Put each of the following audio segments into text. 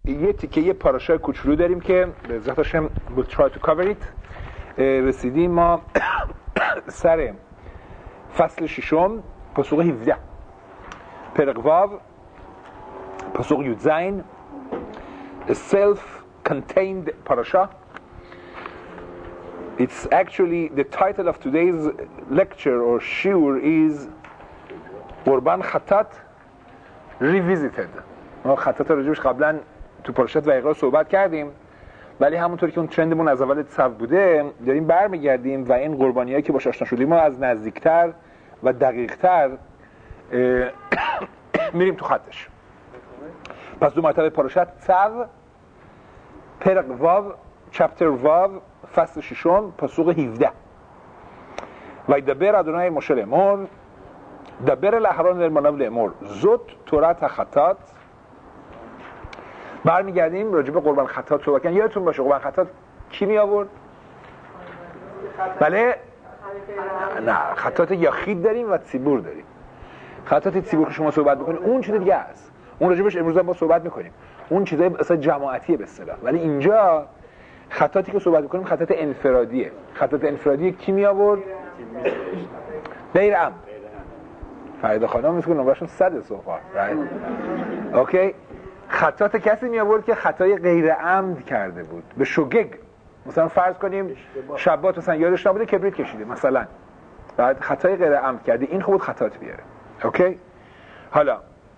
یه تیکه یه پاراشای کوچولو داریم که به عزت هاشم we'll try to cover it. رسیدیم ما سر فصل ششم پاسخ 17 پرق واو پاسخ یودزین self-contained parasha. It's actually the title of today's lecture or shiur is قربان خطات revisited. ما خطات راجبش قبلا تو پاراشات وقیقا صحبت کردیم، ولی همونطور که اون ترندمون از اول صف بوده داریم برمیگردیم و این قربانیایی که باش آشنا شدیم ما از نزدیکتر و دقیقتر میریم تو خطش. پس دو مرتبه پاراشات صف پرق واو چپتر واو فصل ششم پاسخ 17 و یدبر ادونای موشه لامر دبر الاحرار المنام لامر زود تورات خطات. برمیگردیم راجع به قربان خطات صحبت کردیم. یادتون باشه قربان خطات کی می آورد؟ بله نه، خطات یخید داریم و تیبور داریم. خطات تیبور که شما صحبت میکنید اون چیز دیگه است، اون راجبش امروز هم با صحبت میکنیم، اون چیزای اصلا جماعتیه به اصطلاح. ولی اینجا خطاتی که صحبت میکنیم خطات انفرادیه. خطات انفرادی کی می آورد؟ غیر عمد. فرید خانم میگه نمرهشون 100 صحبت اوکی. خطات کسی می آورد که خطای غیر عمد کرده بود به شوگگ. مثلا فرض کنیم شبات مثلا یادش نبوده کبریت کشیده مثلا، بعد خطای غیر عمد کرده، این خود خطات بیاره. اوکی. حالا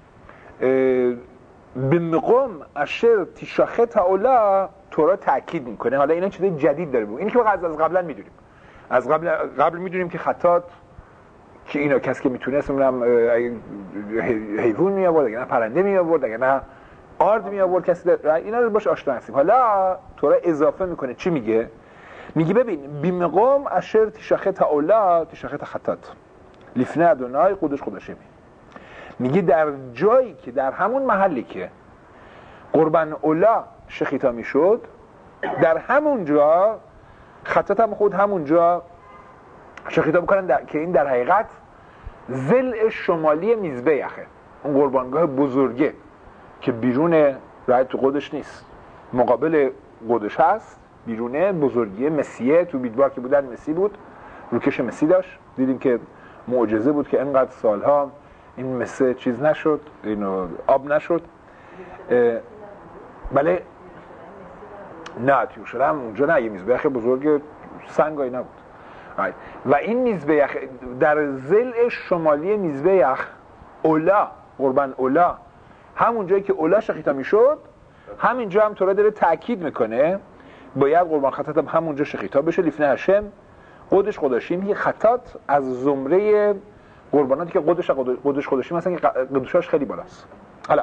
بمقام اشر تشاخه تعالی تورا تاکید میکنه. حالا اینا چیزای جدید داره بود، این که از قبلا میدونیم، از قبل میدونیم که خطات که اینا کسی که میتونست اونم حیوان می آورد، اگه نه پرنده می آورد، اگه نه آرد می آورد کسی اینا رو باش آشنا هستیم. حالا تورا اضافه میکنه چی میگه؟ میگه ببین بیمقام اشر تشاخه تعالی تشاخه خطات لیفنه ادونای قدش قدشه میگه در جایی که در همون محلی که قربان اولا شخیتا میشد در همون جا خطات هم خود همون جا شخیتا بکنن که این در حقیقت ضلع شمالی میزبیخه، اون قربانگاه بزرگه که بیرون رایت تو قدش نیست، مقابل قدش هست، بیرونه بزرگیه مسیحه. تو بیدبار که بودن مسی بود، روکش مسی داشت، دیدیم که معجزه بود که اینقدر سالها این مسه چیز نشد، اینو آب نشد. بله نه تو یروشلم اونجا نه، یه میزبیخ بزرگ سنگایی نبود. و این میزبیخ در ضلع شمالی میزبیخ اولا قربان اولا، همون جایی که اولا شخیتا میشد همینجا هم تورا داره تاکید میکنه باید قربان خطات هم همونجا شخیتا بشه. لیفنه هشم قدش قداشیم، یه خطات از زمره قرباناتی که قدش قداشیم مثلا که قدوشاش خیلی بالاست. حالا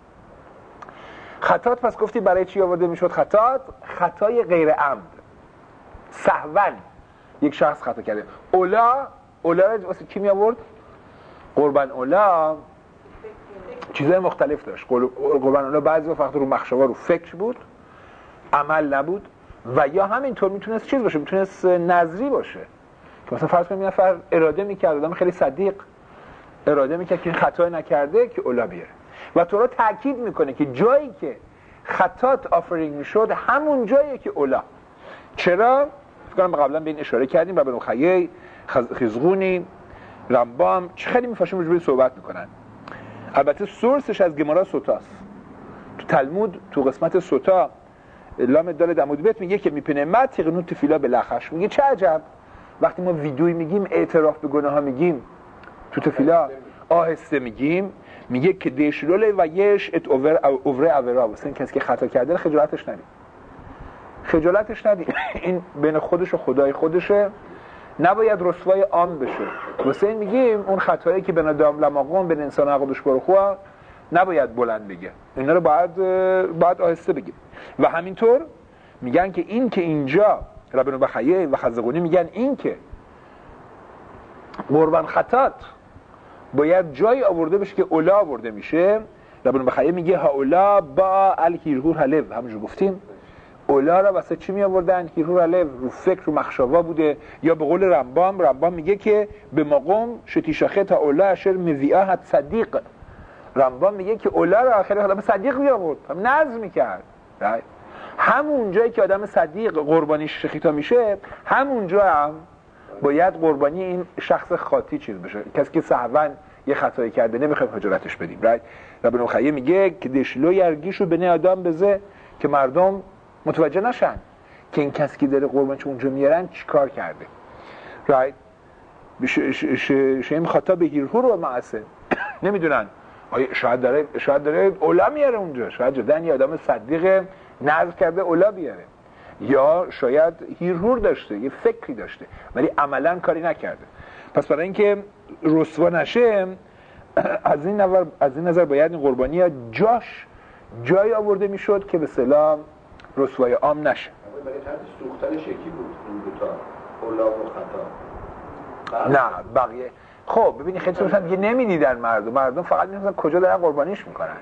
خطات پس گفتی برای چی آورده میشد؟ خطای غیر عمد، سهوا یک شخص خطا کرده. اولا واسه کی می آورد؟ قربان اولا چیزای مختلف داشت. قربان اولا بعضی وقت رو مخشوا رو فکر بود، عمل نبود، و یا همینطور میتونست چیز باشه، میتونست نظری باشه که مثلا فرض کنیم یه نفر اراده میکرد، آدم خیلی صدیق اراده میکرد که خطای نکرده که اولا بیاره، و تو رو تاکید میکنه که جایی که خطات آفرینگ میشد همون جایی که اولا. چرا؟ فکر کنم قبلا به این اشاره کردیم و به نخیه خزغونی رمبام چه خیلی میفاشیم روی صحبت میکنن. البته سورسش از گمارا سوتاست. تو تلمود تو قسمت سوتا لام دال دمود بیت میگه که میپنه ما تقنون تفیلا بلخش. میگه چه عجب وقتی ما ویدیویی میگیم اعتراف به گناه ها میگیم تو تفیلا آهسته میگیم، میگه که دیشلول و یش ات اوور اورا، واسه این کسی که خطا کرده خجالتش ندید این بین خودش و خدای خودشه، نباید رسوای عام بشه. واسه این میگیم اون خطایی که بنادام لماقون بین انسان عقدش برخوا نباید بلند بگه، اینا رو باید آهسته بگیم. و همینطور میگن که این که اینجا ربنو بخیه و خزقونی میگن این که قربان خطات باید جای آورده بشه که اولا آورده میشه. ربنو بخیه میگه ها اولا با الکیرهور حلب، همونجور گفتیم اولا را واسه چی می آوردن؟ کیرهور حلب، رو فکر رو مخشوا بوده. یا به قول رمبام میگه که به مقام شتیشاخه تا اولا اشر مویعه حد صدیق، رمبان میگه که اولا را آخر آدم صدیق میآورد، نظم میکرد. همون جایی که آدم صدیق قربانیش شخیتا میشه، همونجا هم باید قربانی این شخص خاطی چیز بشه، کسی که سهوا یه خطایی کرده نمیخوایم حجرتش بدیم. رایت ابن الخیم میگه که دشلو یرگیشو بنه آدم بزه، که مردم متوجه نشن که این کسی که داره قربانش اونجا میارن چیکار کرده. رایت شیم خطا به هیرهو رو معسه نمیدونن، شاید داره اولا میاره اونجا، شاید جدن یه آدم صدیق نظر کرده اولا بیاره، یا شاید هیرهور داشته، یه فکری داشته ولی عملا کاری نکرده. پس برای اینکه رسوا نشه از این نظر باید این قربانی ها جای آورده میشد که به اصطلاح رسوای عام نشه. برای سوختن شکی بود این دوتا اولا و خطا. نه بقیه خب ببینی خیلی مثلا دیگه نمیدیدن مردم فقط می‌دونن کجا دارن قربانیش میکنن.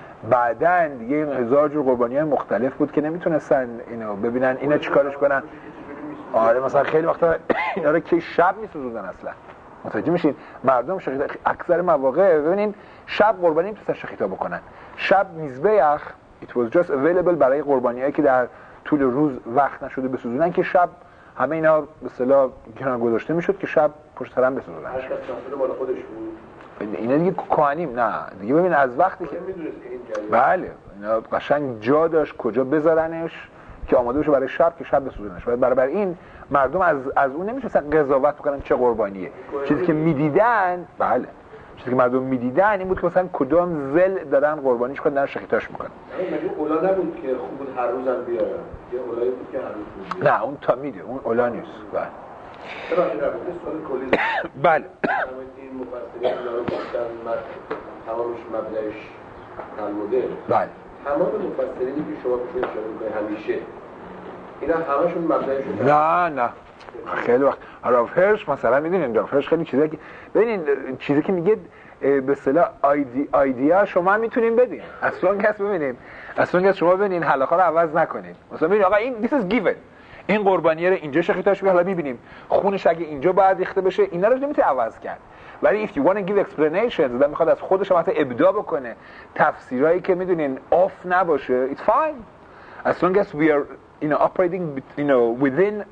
بعدن دیگه این هزار جور قربانی‌های مختلف بود که نمیتونستن اینو ببینن اینا چیکارش کنن. آره مثلا خیلی وقتا اینا رو که شب میسوزوندن اصلا. متوجه میشین مردم شخیتا اکثر مواقع ببینین شب قربانی نمیتونن شخیتا بکنن. شب میزبیخ it was just available برای قربانیایی که در طول روز وقت نشده بسوزونن، که شب همه اینا به اصطلاح کنار گذاشته میشد که شب پشت سر هم بسوزونن. هر کس مسئول مال خودش بود. اینا دیگه کهنیم نه دیگه. ببین از وقتی که بله اینا قشنگ جا داشت کجا بذارنش که آماده بشه برای شب که شب بسوزونش. برای این مردم از اون نمیتونستن قضاوت بکنن چه قربانیه. چیزی که میدیدن بله چیزی که مردم میدیدن این بود که مثلا کدام زل دارن قربانیش کنن دارن شخیتاش میکنن. مگه اولا نبود که خوب بود هر روزم بیارن؟ یه اولایی بود که هر روز بود. نه اون تا میده اون اولا نیست. بله چرا این رابطه سوال کلی بله این مفسرین اینا رو گفتن تمامش مبدأش تعلمده. بله تمام مفسرینی که شما بهشون اشاره می‌کنید همیشه اینا همشون مبدأشون نه خیلی وقت راف هرش مثلا میدونین راف هرش خیلی چیزایی که ببینین چیزی که میگه به اصطلاح ایدیا شما میتونین بدین اصلا کس ببینین اصلا شما ببینین حلاخا رو عوض نکنین. مثلا ببین آقا این this is given این قربانیه رو اینجا شخیتاش حالا میبینیم خونش اگه اینجا باید ریخته بشه اینا رو نمیتونه عوض کرد. ولی if you want to give explanations آدم میخواد از خودش هم ابداع بکنه تفسیرایی که میدونین آف نباشه it's fine as long as we are operating within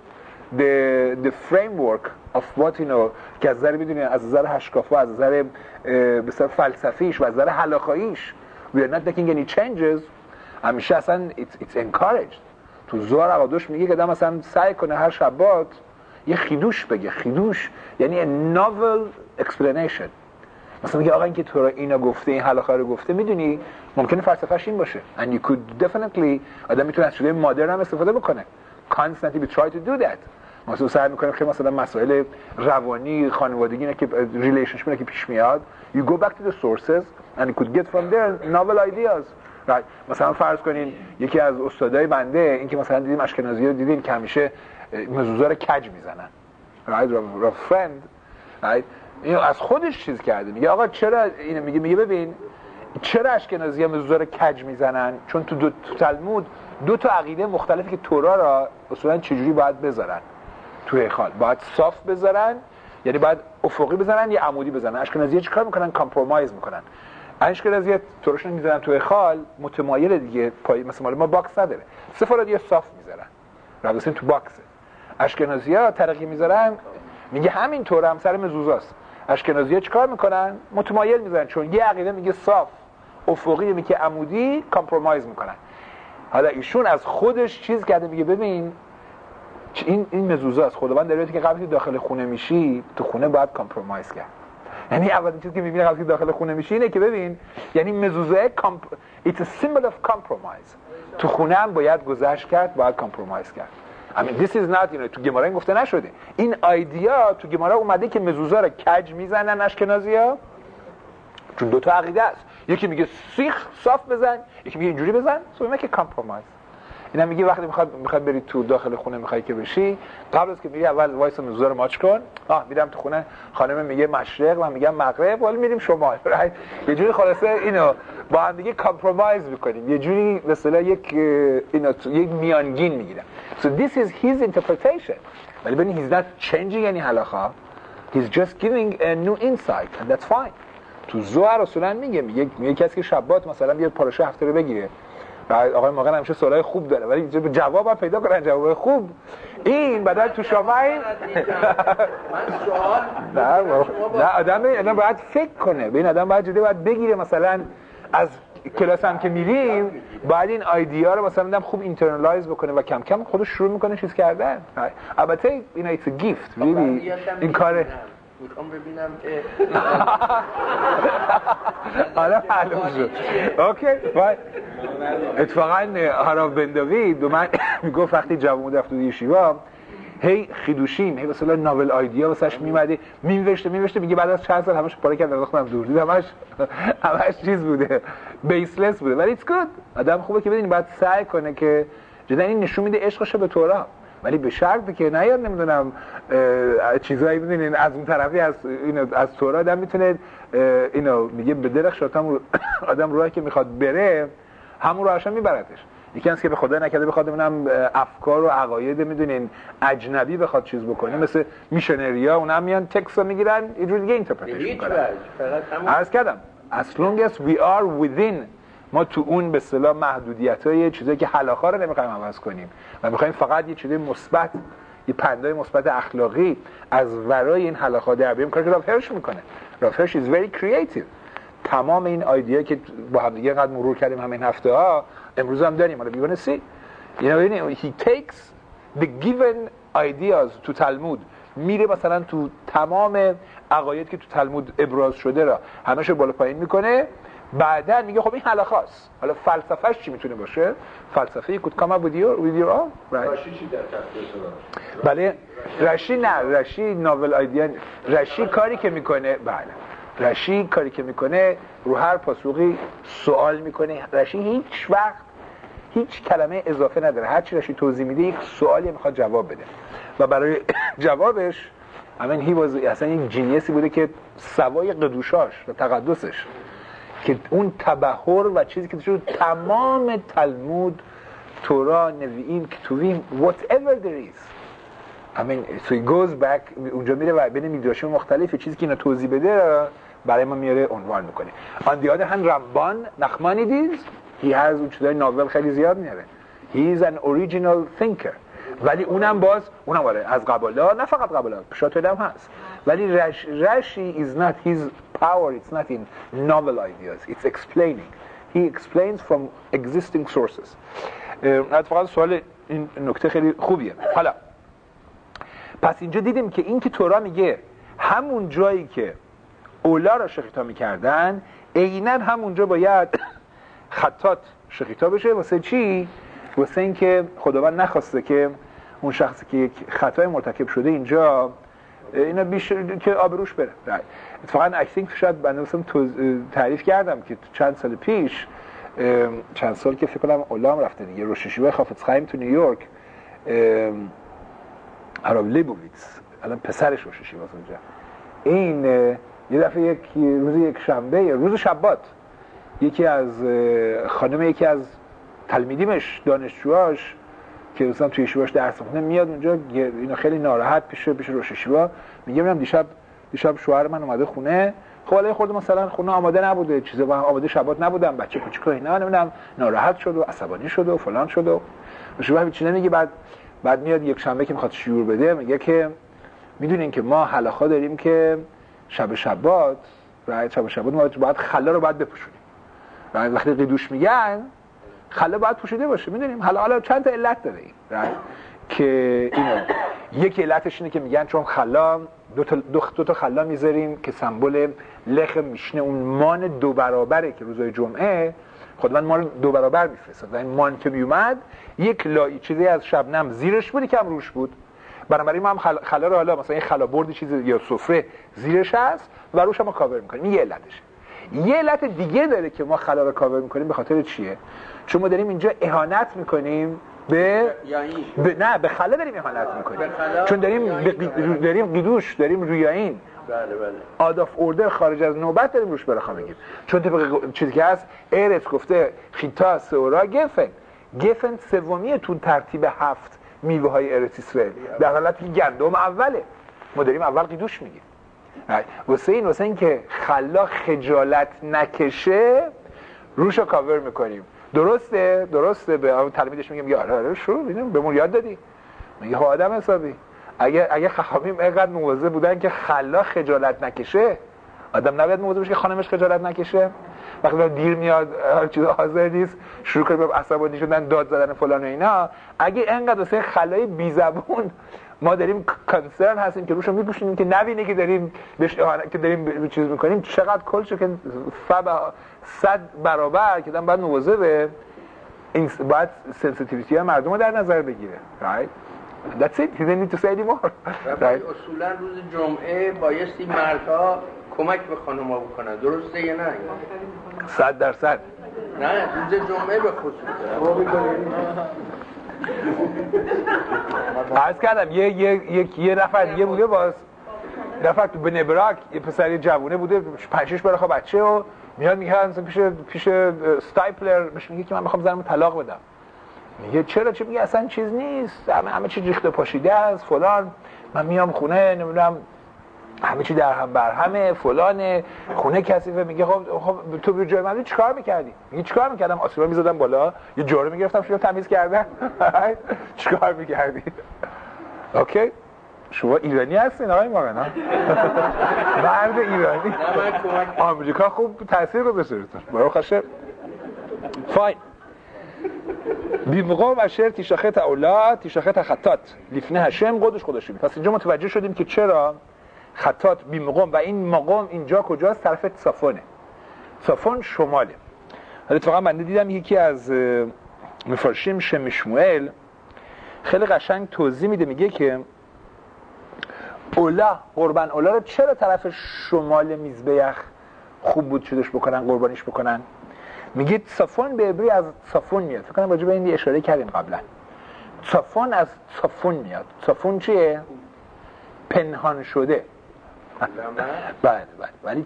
the framework of what که از نظر میدونین از نظر هشکافا از نظر بسیار فلسفیش و از نظر حلاخاییش we are not making any changes همیشه اصلا it's encouraged. تو زوار عقادوش میگه که آدم مثلا سعی کنه هر شبات یه خیدوش بگه. خیدوش یعنی a novel explanation. مثلا میگه آقا این که تو را اینا گفته این حلاخا رو گفته میدونی ممکنه فلسفه‌اش این باشه and you could definitely آدم میتونه از شده مادرن هم استفاده بکنه. constantly we try to do that. مثلا سعی میکنیم که مثلا مسائل روانی خانوادگی اینا که ریلیشنشیپ که پیش میاد you go back to the sources and you could get from there novel ideas. right. مثلا فرض کنین یکی از استادای بنده این که مثلا دیدیم اشکنازی رو دیدین که همیشه مزوزا رو کج میزنن. right. را فرند right. اینو از خودش چیز کرده میگه آقا چرا اینو میگه ببین چرا اشکنازی ها مزوزا رو کج میزنن چون تو تلمود دو تا عقیده مختلفی که تورا را اصولا چجوری باید بذارن تو هیکل. باید صاف بذارن یعنی باید افقی بذارن یا عمودی بذارن. اشکنازی‌ها چیکار میکنن؟ کامپرومایز میکنن. اشکنازی‌ها توراشون میذارن تو هیکل متمایل دیگه پای مثلا ما باکس نداره. سفارادی‌ها صاف میذارن. رابطه تو باکسه. اشکنازی‌ها ترقی میذارن میگه همین طور هم سر مزوزاست. اشکنازی‌ها چیکار میکنن؟ متمایل میذارن چون یه عقیده میگه صاف افقی میگه عمودی کامپرومایز میکنن. حالا ایشون از خودش چیز کرده میگه ببین این مزوزاست. خداوند داره که قبل داخل خونه میشی تو خونه باید کامپرومایز کرد. یعنی اولین چیزی که میبینی قبل داخل خونه میشی اینه که ببین یعنی مزوزه it's a symbol of compromise. تو خونه هم باید گذشت کرد باید کامپرومایز کرد. I mean this is not تو گمارا این گفته نشده. این ایدیا تو گمارا اومده که مزوزا رو کج میزنن اشکنازی‌ها چون دو تا عقیده است. یکی میگه سیخ صاف بزن یکی میگه اینجوری بزن so we make a compromise. اینا میگه وقتی میخواد بری تو داخل خونه میخوای که بشی قبل از که میری اول وایس مزوزا رو ماچ کن. میرم تو خونه خانم میگه مشرق من میگم مغرب ولی میریم شمال. یه جوری خلاصه اینو با هم دیگه کامپرومایز میکنیم یه جوری مثلا یک میانگین میگیرم. So this is his interpretation. ولی ببین he's not changing any halakha. He's just giving a new insight and that's fine. تو زهر اصولا میگه کسی که شبات مثلا بیاد پاراشو هفته رو بگیره، بعد آقای ماقن همیشه سوالای خوب داره ولی جوابم پیدا کنن، جواب خوب این بعد تو شما این من سوال نه آدم باید فکر کنه، به این آدم باید بگیره، مثلا از کلاس هم که میریم باید این ایده رو مثلا آدم خوب اینترنالایز بکنه و کم کم خودش شروع میکنه چیز کردن. البته اینا ایتس گیفت ریلی این کار میخوام ببینم که حالا معلوم شد. اوکی باید اتفاقا هاراو بن داوید من میگفت وقتی جوون رفت تو یشیوا هی خیدوشیم هی مثلا ناول ایده واسش میمده مینوشته میگه بعد از چند سال همش پاره کرد انداختم دور، دید همش چیز بوده، بیسلس بوده. ولی ایتس گود، آدم خوبه که بدین باید سعی کنه که جدا این نشون میده عشقشه به تورا، ولی به شرطی که نیاد نمیدونم چیزایی میدونین از اون طرفی از تورا آدم میتونه اینو میگه به درخ شاتم آدم راهی که میخواد بره همون راهش میبردش. یکی از که به خدا نکرده بخواد ببینم افکار و عقاید میدونین اجنبی بخواد چیز بکنه مثل میشنریا، اونا میان تکست رو میگیرن یه جور دیگه اینترپریتیشن میکنن. عرض کردم as long as we are within، ما تو اون به اصطلاح محدودیتای چیزایی که حلاخا رو نمیخوایم عوض کنیم و میخوایم فقط یه چیزای مثبت، یه پندای مثبت اخلاقی از ورای این حلاخا در بیاریم، کاری که رالف هرش میکنه. رالف هرش is very creative. تمام این ایده که با هم دیگه قد مرور کردیم همین هفته ها امروز هم داریم، حالا بیونه سی he takes the given ideas تو تلمود، میره مثلا تو تمام عقاید که تو تلمود ابراز شده را همه‌شو بالا پایین میکنه، بعدن میگه خب این حلاخاست. حالا فلسفهش چی میتونه باشه؟ فلسفه could come up with your own right. راشی چی در تفسیر بله رشی ناول ایدیا، رشی کاری که میکنه رشی کاری که میکنه رو هر پاسخی سوال میکنه. رشی هیچ وقت هیچ کلمه اضافه نداره، هر چی رشی توضیح میده یک سوالی میخواد جواب بده و برای جوابش اصلا یک جینیسی بوده که سوای قدوشاش و تقدسش که اون تبحر و چیزی که توش تمام تلمود، تورا، نویین، کتوبیم whatever there is so he goes back اونجا میره و بین میدراشم مختلف چیزی که اینا توضیح بده برای ما میاره عنوان میکنه. on the other hand رمبان نخمانیدیز he has اون چیزای ناول خیلی زیاد میاره. he is an original thinker ولی اونم از قبالا، نه فقط قبالا، شاتل هم هست، ولی رشی is not his power, it's not in novel ideas, it's explaining. He explains from existing sources. اتفاقا سوال این نکته خیلی خوبیه. حالا پس اینجا دیدیم که این که تورا میگه همون جایی که اولا را شخیطا میکردن عیناً همونجا باید خطات شخیطا بشه. واسه چی؟ واسه این که خداوند نخواسته که اون شخصی که یک خطای مرتکب شده اینجا اینا که آبروش بره. اتفاقا I think شاید بنده تعریف کردم که چند سال پیش، چند سال که فکر کنم اولام رفته دیگه، روش یشیوا خافیتز خایم تو نیویورک، هاراو لیبوویتز الان پسرش روش یشیواست اونجا، این یه دفعه یک شنبه روز شبات یکی از تلمیدیمش دانشجوهاش که مثلا توی یشیواش درس می‌خونه میاد اونجا، اینا خیلی ناراحت پیش روش یشیوا میگه من دیشب شوهر من اومده خونه، خب الان خورده مثلا خونه آماده نبوده، چیزا با آماده شبات نبودم، بچه کوچیکو اینا نمیدونم ناراحت شد و عصبانی شد و فلان شد و شوهر هیچ نمیگه. بعد میاد یک شنبه که میخواد شیور بده میگه که میدونین که ما حلاخا داریم که شبات ما باید خلا رو باید بپوشونیم. وقتی قیدوش میگن خلا باید پوشیده باشه، میدونیم حالا چند تا علت داره این که اینو یک علتش اینه که میگن چون خلا دو تا خلا میذاریم که سمبل لخ میشنه، اون مان دو برابره که روزای جمعه خداوند ما رو دو برابر میفرستاد و این مان که میومد یک لایی چیزی از شبنم زیرش بود که هم روش بود، بنابراین ما هم خلا رو حالا مثلا این خلا بردی چیزی یا سفره زیرش هست و روش هم کاور میکنیم. این یه علتشه. یه علت دیگه داره که ما خلا رو کاور میکنیم. به خاطر چیه؟ چون ما داریم اینجا اهانت میکنیم به خلا داریم اهانت میکنیم، چون داریم قیدوش، داریم ریاین، آد آف اوردر خارج از نوبت داریم روش برخوا میگیم. چون طبق چیزی که هست ارت گفته خیتا سورا گفن سومیه تو ترتیب 7 میوه های ارت اسرائیل، در حالتی که گندم اوله. ما داریم اول قیدوش میگیم. واسه این که خلا خجالت نکشه روشو کاور میکنیم. درسته به تلمیدش میگم آره شو ببین بهمون یاد دادی. میگه آدم حسابی اگه خواهیم اینقدر مواظب بودن که خلا خجالت نکشه، آدم نباید مواظب باشه که خانمش خجالت نکشه. وقتی دیر میاد هر چیز حاضر نیست شروع کنه به عصبانی شدن داد زدن فلان و اینا. اگه اینقدر واسه خلای بی زبون ما داریم کانسرن هستیم که روشو میپوشونیم که نبینه که داریم که داریم چیز میکنیم، چقدر کلشو که 100 برابر که باید مواظبه. این باید سنسیتیویتی های مردم رو در نظر بگیره. right that's it you don't need to say anymore. right اصولا روز جمعه بایستی مردها کمک به خانم‌ها بکنن، درسته یا نه؟ 100%. نه روز جمعه به خصوص عرض کردم یه نفر دیگه بوده باز نفر تو بنبراک یه پسری جوونه بوده 5-6 برخوا بچه و میاد میگه پیش استایپلر بهش میگه که من میخوام زنمو طلاق بدم. میگه چرا؟ چه میگه اصلا چیز نیست، همه چی ریخته پاشیده است فلان، من میام خونه نمیدونم همه چی در هم بر همه فلانه، خونه کثیفه. میگه خب تو به جای من چیکار میکردی؟ میگه چیکار میکردم؟ آسیبا میزدم بالا، یه جارو میگرفتم شروع تمیز کردن. چیکار میکردی؟ اوکی شما ایرانی هستین آقای ماغن ها؟ مرد ایرانی آمریکا خوب تاثیر گذاشته روتون برای خشه. فاین بیمقام اشر تیشاخت اولا تیشاخت خطات لیفنه هشم قدش خودشی. پس اینجا متوجه شدیم که چرا خطات بیمقام و این مقام اینجا کجاست؟ طرف صفونه. صفون شماله. حالا اتفاقا من دیدم یکی از مفرشیم شمشموئل خیلی قشنگ توضیح میده، میگه که اولا قربان اولا رو چرا طرف شمال میزبیخ خوب بود شدش بکنن قربانیش بکنن؟ میگه صفون به عبری از صفون میاد. فکر کنم راجع به این اشاره کردیم قبلا. صفون از صفون میاد. صفون چیه؟ پنهان شده. بله ولی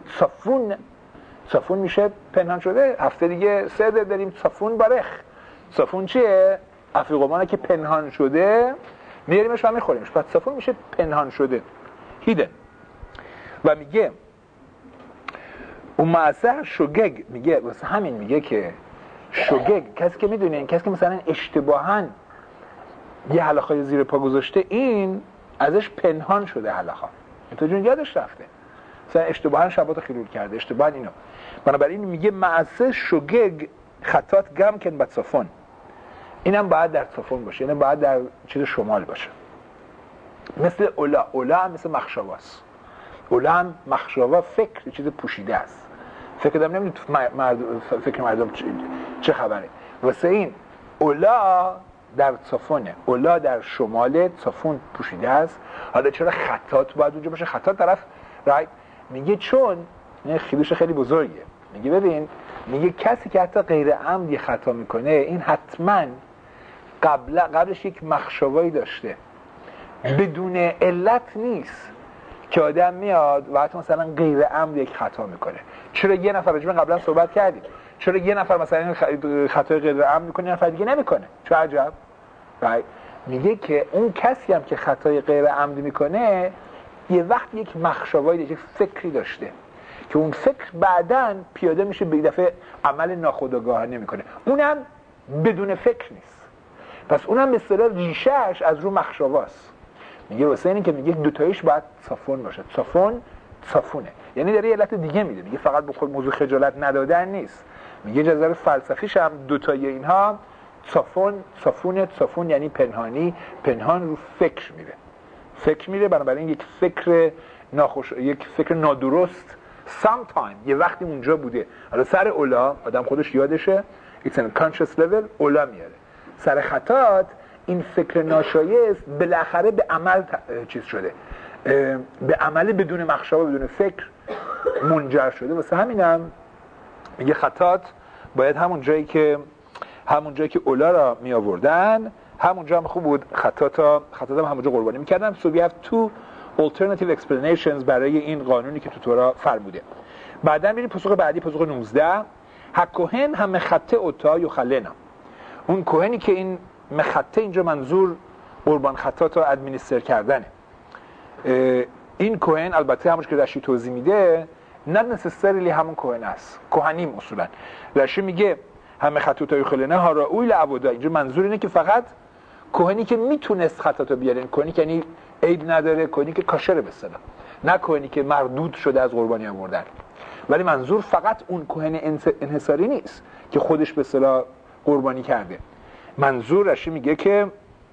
صفون میشه پنهان شده. هفته دیگه 3 داریم صفون بارخ. صفون چیه؟ افریقومانه که پنهان شده میاریمش و میخوریمش. پس صفون میشه پنهان شده، هیدن. و میگه اون معصر شگگ، میگه واسه همین میگه که شگگ کسی که میدونه، کسی که مثلا اشتباهاً یه حلقه زیر پا گذاشته این ازش پنهان شده حلقه، تو جون یادش رفته، مثلا اشتباهاً شبات خیلول کرده، اشتباهاً اینو. بنابراین میگه معصر شگگ خطات گم کن بد صفون، اینم باید در صفون باشه، اینم باید در چیز شمال باشه. مثل اولا هم مثل مخشواست. اولا هم مخشوا فکر چیز پوشیده است. فکر دارم نمیدونم فکر مردم چه خبره. واسه این اولا در صفونه، اولا در شمال، صفون پوشیده است. حالا چرا خطات باید اونجا باشه؟ خطات طرف رایت میگه چون خیلیش خیلی بزرگه. میگه ببین، میگه کسی که حتی غیر عمدی خطا میکنه این حتما قبلش یک مخشوایی داشته، بدون علت نیست که آدم میاد و حتی مثلا غیر عمد یک خطا میکنه. چرا یه نفر راجع به قبلا صحبت کردیم، چرا یه نفر مثلا خطای غیر عمد میکنه، یه نفر دیگه نمیکنه؟ چه عجب. میگه که اون کسی هم که خطای غیر عمد میکنه یه وقت یک مخشوایی داشته، یک فکری داشته که اون فکر بعداً پیاده میشه به دفعه عمل ناخودآگاهانه میکنه، اونم بدون فکر نیست. پس اونم به اصطلاح ریشه‌اش از رو مخشواست. میگه واسه اینه که میگه دوتاییش باید صفون باشه. صفونه یعنی داره یه علت دیگه میده، میگه فقط به خود موضوع خجالت ندادن نیست، میگه جزر فلسفیش هم دوتایی اینها صفون یعنی پنهانی، پنهان رو فکر میره. بنابراین یک فکر نادرست sometime یه وقتی اونجا بوده. حالا سر اولا آدم خودش یادشه، it's an conscious level، اولا میاره. سر خطات این فکر ناشایست بالاخره به عمل چیز شده، به عمل بدون مخشوا بدون فکر منجر شده. واسه همینم میگه خطات باید همون جایی که اولا را می آوردن همونجا هم خوب بود خطات هم همونجا قربانی میکردن. So we have two alternative explanations برای این قانونی که تو تورا فرموده. بعداً بریم پاسخ بعدی، پاسخ 19. حکوهن هم مخطه اوتا یخلنا، اون کوهنی که این مخطه اینجا منظور قربان خطات رو ادمینستر کردنه. این کوهن البته همونش که رشی توضیح میده نه necessarily همون کوهن است، کوهنیم اصولا. رشی میگه همه خطوتای خلنه ها را اویل عبودا، اینجا منظور اینه که فقط کوهنی که میتونست خطاتو بیاره، کوهنی که یعنی عیب نداره، کوهنی که کاشره به اصطلاح، نه کوهنی که مردود شده از قربانی آوردن. ولی منظور فقط اون کوهن انحصاری نیست که خودش به اصطلاح قربانی کرده. منظور رشی میگه که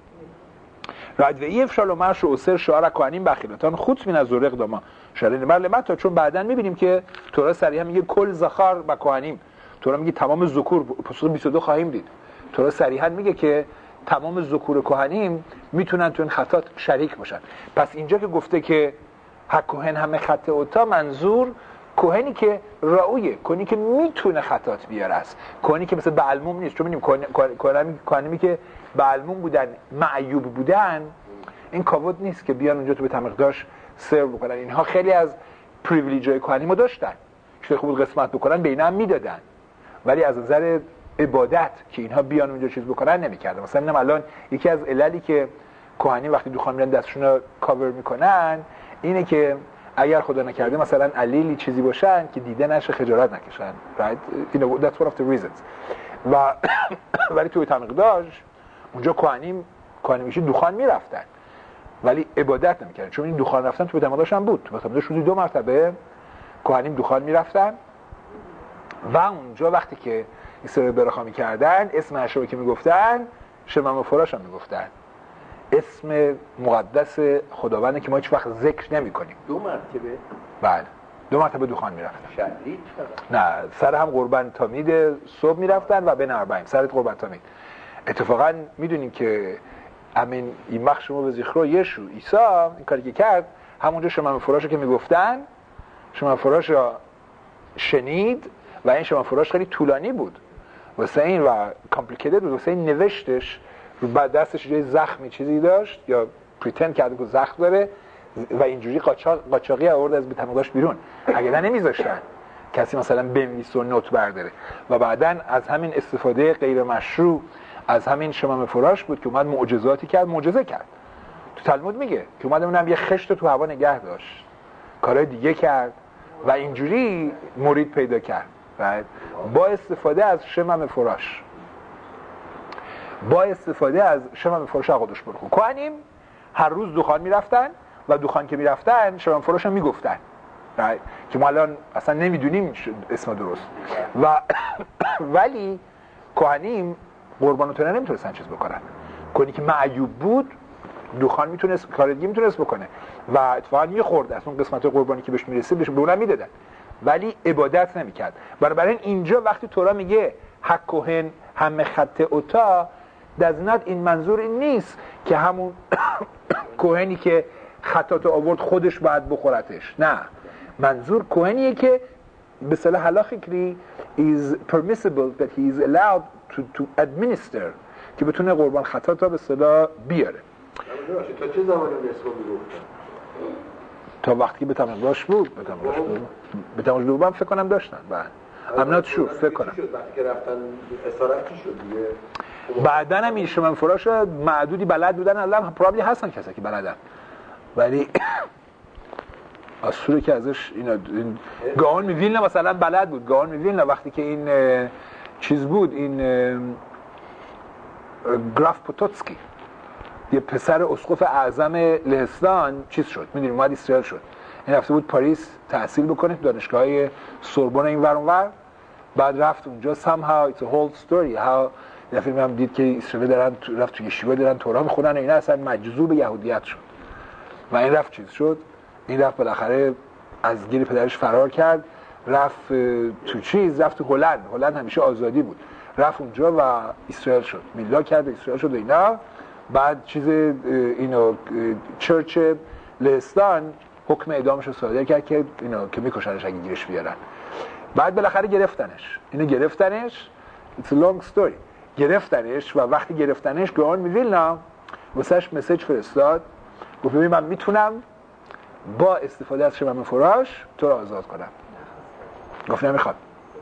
رادوی افشال و مرش و اسر شعار کوهنیم بخیلتان خود من از زور اقداما شرین مرلمت، چون بعداً میبینیم که تورا صریحا میگه کل زخار و کوهنیم، تورا میگه تمام ذکور، پاسخ 22 خواهیم دید. تورا صریحا میگه که تمام ذکور کوهنیم میتونن تو این خطات شریک باشن. پس اینجا که گفته که حق کوهن همه خط اوتا، منظور کوهنی که راویه، کوهنی که میتونه خطات بیاره است، کوهنی که مثل بعلموم نیست. چون می‌بینیم کوهنی که بعلموم بودن، معیوب بودن، این کاود نیست که بیان اونجا تو به تمقداش سرو بکنن. اینها خیلی از پریویلیج‌های کوهنیمو داشتن که خوب قسمت بکنن، به اینا هم میدادن، ولی از نظر عبادت که اینها بیان اونجا چیز بکنن نمی‌کردن. مثلا اینم الان یکی از عللی که کوهنی وقتی دخان میرن دستشون رو کاور میکنن اینه که اگر خدا نکرده مثلا علیلی چیزی باشن که دیده نشه خجالت نکشن. right? You know, that's one of the reasons. و ولی توی تمقداش اونجا کوهنیمیشی دخان میرفتن ولی عبادت نمیکردن، چون این دخان رفتن توی تمقداش هم بود. تو تمقداش روزی 2 مرتبه کوهنیم دخان میرفتن و اونجا وقتی که اسرائیل برخا میکردن اسم اشرا که میگفتن شمم و فراش هم میگفتن، اسم مقدس خداونده که ما هیچ وقت ذکر نمی کنیم. 2 مرتبه؟ بله 2 مرتبه دخان می رفتن. شدید؟ نه، سر هم قربان تامید صبح می رفتن و بین اربعین سر قربان تامید. اتفاقا میدونیم که امین این مخ شما به ذکر یشو عیسی این کاری که کرد، همونجا شمم فراش که می گفتن شمم فراش را شنید و این شمم فراش خیلی طولانی بود واسه این و کامپلیکیتد بود، واسه این نوشتش رو بعد دستش جای زخمی چیزی داشت یا پریتند کرده که زخم داره و اینجوری قاچاقی آورد از بتمقداش بیرون. اگه نه نمیذاشتن کسی مثلا بنویسه و نوت برداره. و بعدن از همین استفاده غیر مشروع از همین شمم فراش بود که اومد معجزاتی کرد، معجزه کرد. تو تلمود میگه که اومد اونم یه خشت تو هوا نگه داشت، کارهای دیگه کرد و اینجوری مرید پیدا کرد با استفاده از شمم فراش. با استفاده از شمم فراش آقادش برخون کوهنیم هر روز دخان میرفتن و دخان که میرفتن شمم فراش هم میگفتن که ما الان اصلا نمیدونیم اسم درست و ولی کوهنیم قربانوتونه نمیتونستن چیز بکنن. کوهنی که معیوب بود دخان میتونست کار دیگه میتونست بکنه و اتفاقا میخورد از اون قسمت قربانی که بهش میرسید بهش به اونم میدادن ولی عبادت نمیکرد. بنابراین اینجا وقتی تورا میگه حق کوهن همه خط اوتا دزنت، این منظور این نیست که همون کوهنی که خطاتو آورد خودش باید بخورتش، نه، منظور کوهنیه که به صلاح هلاخیکلی is permissible that he is allowed to administer که بتونه قربان خطاتا به صلاح بیاره. تا چه زمانی نسخه میگفتن؟ تا وقتی به تمقداش بود. به تمقداش بود فکر کنم داشتن. I'm not sure، فکر کنم وقتی که رفتن اسارت چی شد دیگه؟ بعدن هم این شمم فراش معدودی بلد بودن، الان پرابلی هستن کسایی که بلدن ولی اصولی که ازش این گاون میویلنه مثلا بلد بود. گاون میویلنه وقتی که این چیز بود، این گراف پوتوتسکی یه پسر اسقف اعظم لهستان چیز شد، میدونیم اومد اسرائیل شد، این رفته بود پاریس تحصیل بکنه تو دانشگاه سوربن این ور اون ور، بعد رفت اونجا somehow it's a whole story how یه فیلم هم دید که اسرائیل دارن رفت تو یشیوا دارن تورا میخونن و اینا اصلا مجذوب یهودیت شد و این رفت چیز شد، این رفت بالاخره از گیر پدرش فرار کرد، رفت تو چیز، رفت تو هلند همیشه آزادی بود، رفت اونجا و اسرائیل شد، میلا کرد اسرائیل شد و اینا. بعد چیز اینو چرچ لهستان حکم اعدامش رو صادر کرد که اینو که میکشنش اگه گیرش بیارن. بعد بالاخره گرفتنش، اینو گرفتنش، it's a long story، گرفتنش و وقتی گرفتنش گاون میویلنا واسش مسیج فرستاد، گفت ببین من میتونم با استفاده از شمم فراش تو رو آزاد کنم. گفت نمیخوام.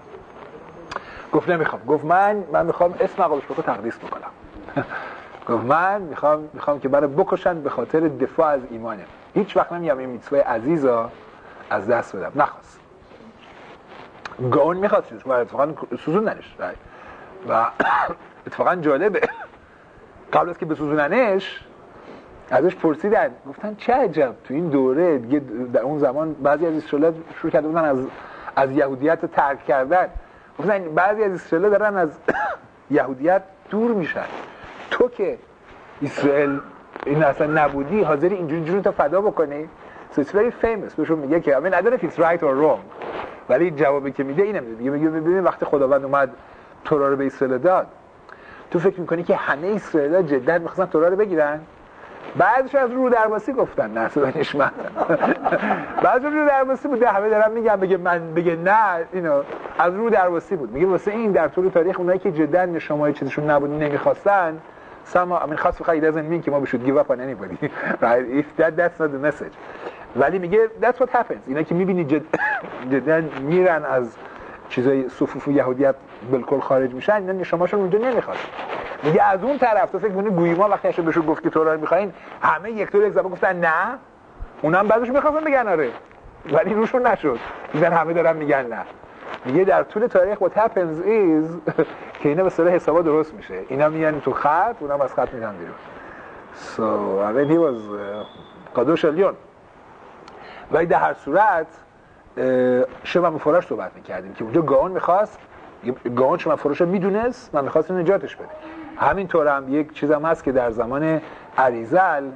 گفت من میخوام اسم عقابش رو تقدیس بکنم. گفت من میخوام که برای بکشن به خاطر دفاع از ایمانه. هیچ وقت نمیگم این میتوای عزیزا از دست بدم، نخواست. گاون میخواستش و اتفاقا سوزوندنش و اتفاقا جالبه قبل از که بسوزوننش ازش پرسیدن، گفتن چه عجب تو این دوره دیگه در اون زمان بعضی از اسرائیلی‌ها شروع کرده بودن از یهودیت رو ترک کردن، گفتن بعضی از اسرائیلی‌ها دارن از یهودیت دور میشن، تو که اسرائیل این اصلا نبودی حاضری اینجوری جون تو فدا بکنی. So it's very famous. بهشون میگه که I mean I don't know if it's right or wrong ولی جوابی که میده اینه، میگه ببین وقتی خداوند اومد تورا رو به اسرائیل داد تو فکر میکنی که همه اسرائیلی‌ها جدا می‌خواستن تورا رو بگیرن؟ بعضیش از رو درواسی گفتن نه تو نشمن بعضی رو درواسی بود، همه دارن میگن بگه نه اینو از رو درواسی بود. میگه واسه این در طول تاریخ اونایی که جدا نشمای چیزشون نبود نمیخواستن I mean خاص بخواد doesn't mean که ما بشود give up on anybody right if that's not the message ولی میگه that's what happens. اینا که میبینی جدا میرن از چیزای صفوف یهودیت بالکل خارج میشن، اینا نشماشون اونجا نمیخواد. میگه از اون طرف تو فکر کنی گویما وقتی بهشون گفت که تورا رو میخواین همه یک طور یک زبان گفتن نه، اونم بعدش میخواستن بگن آره ولی روشون نشد، میگن همه دارن میگن نه. میگه در طول تاریخ what happens is که اینا به صلاح حسابا درست میشه، اینا میان تو خط اونم از خط میرن بیرون. so I mean he was قادوش الیون. ولی در هر صورت شما مفرش صحبت میکردیم که اونجا گاون میخواست، گاون شما مفرش میدونست من میخواست نجاتش بده. همینطور هم یک چیزم هست که در زمان اریزل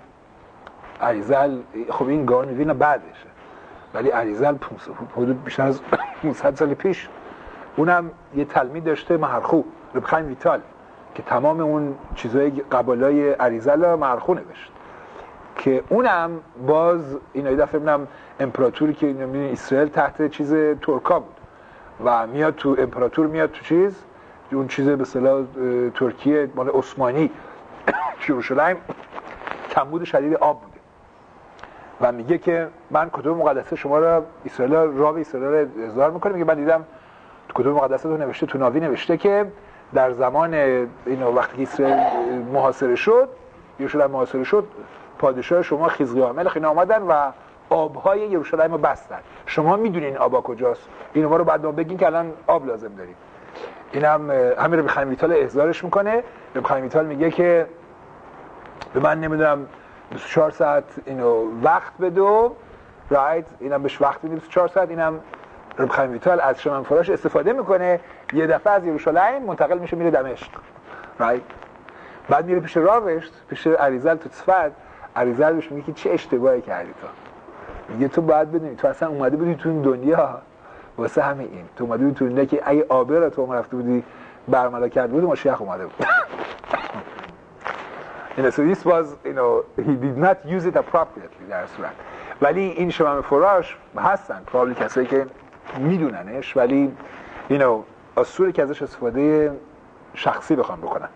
خب این گاون میبینه بعدشه ولی اریزل حدود بیشتر از 500 سال پیش اونم یه تلمید داشته مهرخو رب خیم ویتال که تمام اون چیزای قبالای اریزل مهرخو نوشت که اونم باز این ایده فهمیدم امپراتوری که نمیدونی اسرائیل تحت چیز ترکا بود و میاد تو امپراتور میاد تو چیز اون چیز به اصطلاح ترکیه مال عثمانی یروشلایم کمبود شدید آب بوده و میگه که من کتب مقدسه شما را اسرائیل را به اسرائیل اظهار میکنه. میگه من دیدم تو کتب مقدسه تو نوشته تو ناوی نوشته که در زمان اینو وقتی اسرائیل محاصره شد یروشلایم محاصره شد پادشاه شما خزقیاه ملک اینا آمدن و آبهای یروشلایم رو بستن. شما میدونین آبا کجاست؟ اینو ما رو بعد بگین که الان آب لازم داریم. اینم همین رب خیم ویتال احضارش میکنه. رب خیم ویتال میگه که به من نمیدونم 24 ساعت اینو وقت بده رایت، اینم بهش وقت میده 24 ساعت. اینم رب خیم ویتال از شمن فراش استفاده میکنه، یه دفعه از یروشلایم منتقل میشه میره دمشق رایت. بعد میره پیش راوش پیش اریزل تو صفت، اریزل بهش میگه که چه اشتباهی کردی تو. میگه تو باید بدونی تو اصلا اومده بودی تو این دنیا واسه همین این، تو اومده بودی تو دنیا که اگه آبه را تو رفته بودی برملا کرده بودی ماشیخ اومده بود. So this was, he did not use it appropriately در صورت. ولی این شمم فراش هستن probably کسایی که میدوننش ولی اصولی که ازش استفاده شخصی بخوام بکنن.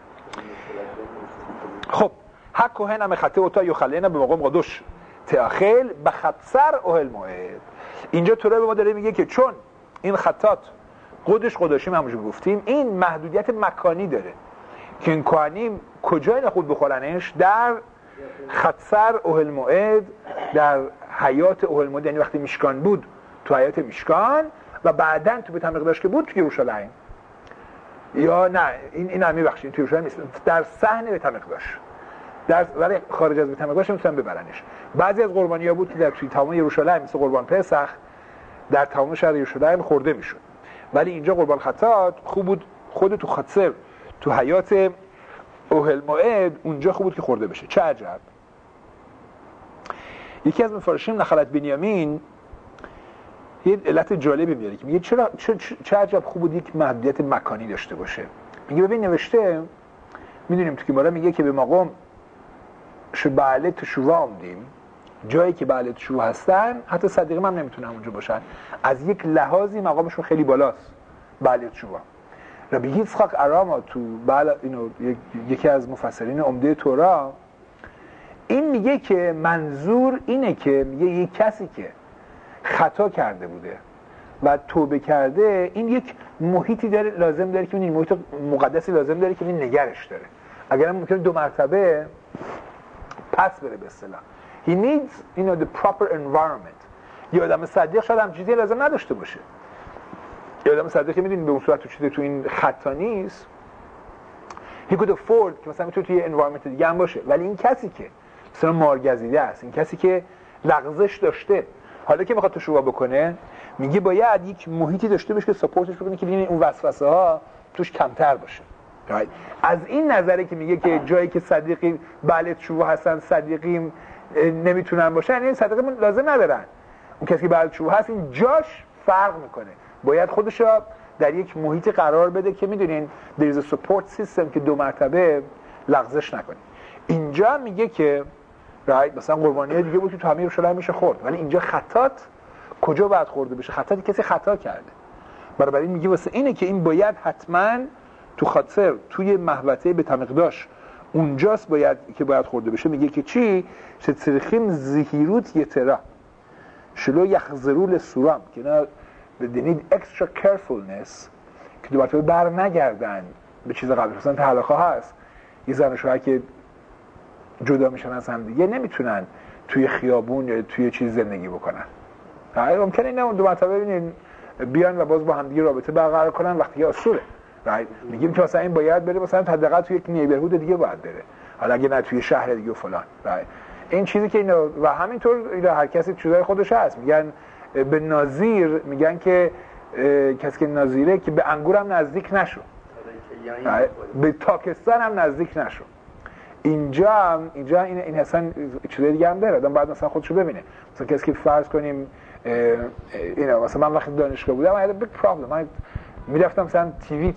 خب حق کوهن هم خطه اوتا یخلینه به مقام قدوش تأخل به خطسر اوهل موعد. اینجا توره به ما داره میگه که چون این خطات قدوشیم همونجور گفتیم این محدودیت مکانی داره که این کوهنیم کجای نخود بخورنش؟ در خطسر اوهل موعد، در حیات اوهل موعد، یعنی وقتی میشکان بود تو حیات میشکان و بعدن تو بیت المقدس که بود تو یروشلایم، یا نه این هم میبخشید تو یروشلایم در صحن بیت المقدس، ولی خارج از بیت المقدس میتونن ببرنش. بعضی از قربانی‌ها بود که در توی تمام یروشلایم مثل قربان پسخ در تمام شهر یروشلایم خورده میشد، ولی اینجا قربان خطات خوب بود خود تو خطسر تو حیات اوهل موعد اونجا خوب بود که خورده بشه. چه عجب. یکی از مفارشین نخلت بنیامین یه علت جالبی میاره که میگه چه عجب خوب بود یک محدودیت مکانی داشته باشه. میگه ببین نوشته میدونیم تو گمارا میگه که به مقام بعله تشوه آمدیم، جایی که بعله تشوه هستن حتی صدیقیم هم نمیتونن اونجا باشن، از یک لحاظی مقامشون خیلی بالاست بعله تشوه. ربی یצחק اراما تو یکی از مفسرین عمده تورا این میگه که منظور اینه که میگه یک کسی که خطا کرده بوده و توبه کرده این یک محیطی داره لازم داره که این محیط مقدسی لازم داره که این نگرش داره. اگرم ممکنه 2 مرتبه پس بره به اصطلاح، he needs the proper environment. یه آدم صدیق شاید هم چیزی لازم نداشته باشه. یه آدم صدیقی میدونید به اون صورت تو این خطا نیست. he could afford که مثلا میتونه توی environment دیگه هم باشه، ولی این کسی که مثلا مارگزیده است، این کسی که لغزش داشته، حالا که میخواد تشویق بکنه، میگه باید یک محیطی داشته باشه که ساپورتش بکنه که ببینید اون وسوسه ها توش کمتر باشه. از این نظره که میگه که جایی که صدیقی بله تشویق هستن صدیقی نمیتونن باشن، یعنی صدیقی لازم ندارن. اون کسی که بعد تشویق هست این جاش فرق میکنه، باید خودش را در یک محیط قرار بده که میدونین there is a support system که 2 مرتبه لغزش نکنه. اینجا میگه که مثلا قربانی‌های دیگه بود تو همه یروشلایم میشه خورد، ولی اینجا خطات کجا باید خورده بشه؟ خطاتی کسی خطا کرده. بنابراین میگه واسه اینه که این باید حتما تو خاطر توی محوطه به تمقداش اونجاست باید خورده بشه. میگه که چی؟ شترخیم زهیروت یترا شلو یخزرول سورام که اینا they need extra carefulness که دوباره بر نگردن به چیز قبل. مثلا تو حلقه هست یه زن و شوهر که جدا میشن از هم دیگه نمیتونن توی خیابون یا توی چیز زندگی بکنن. ممکنه اینا 2 مرتبه ببینین بیان و باز با هم دیگه رابطه برقرار کنن وقتی اصوله. میگیم که مثلا این باید بره مثلا حداقل توی یک نیبرهود دیگه باید بره، حالا اگه نه توی شهر دیگه و فلان. این چیزی که اینا و همینطور اینا هر کسی چیزای خودش هست. میگن به ناظیر میگن که کسی که ناظیره که به انگورم نزدیک نشو، به تاکستان هم نزدیک نشو. اینجا این اصلا چیزای دیگه هم داره. آدم باید مثلا خودشو ببینه. مثلا کسی که فرض کنیم اینا مثلا من وقتی دانشگاه بودم I had a big problem. من میرفتم مثلا تیوی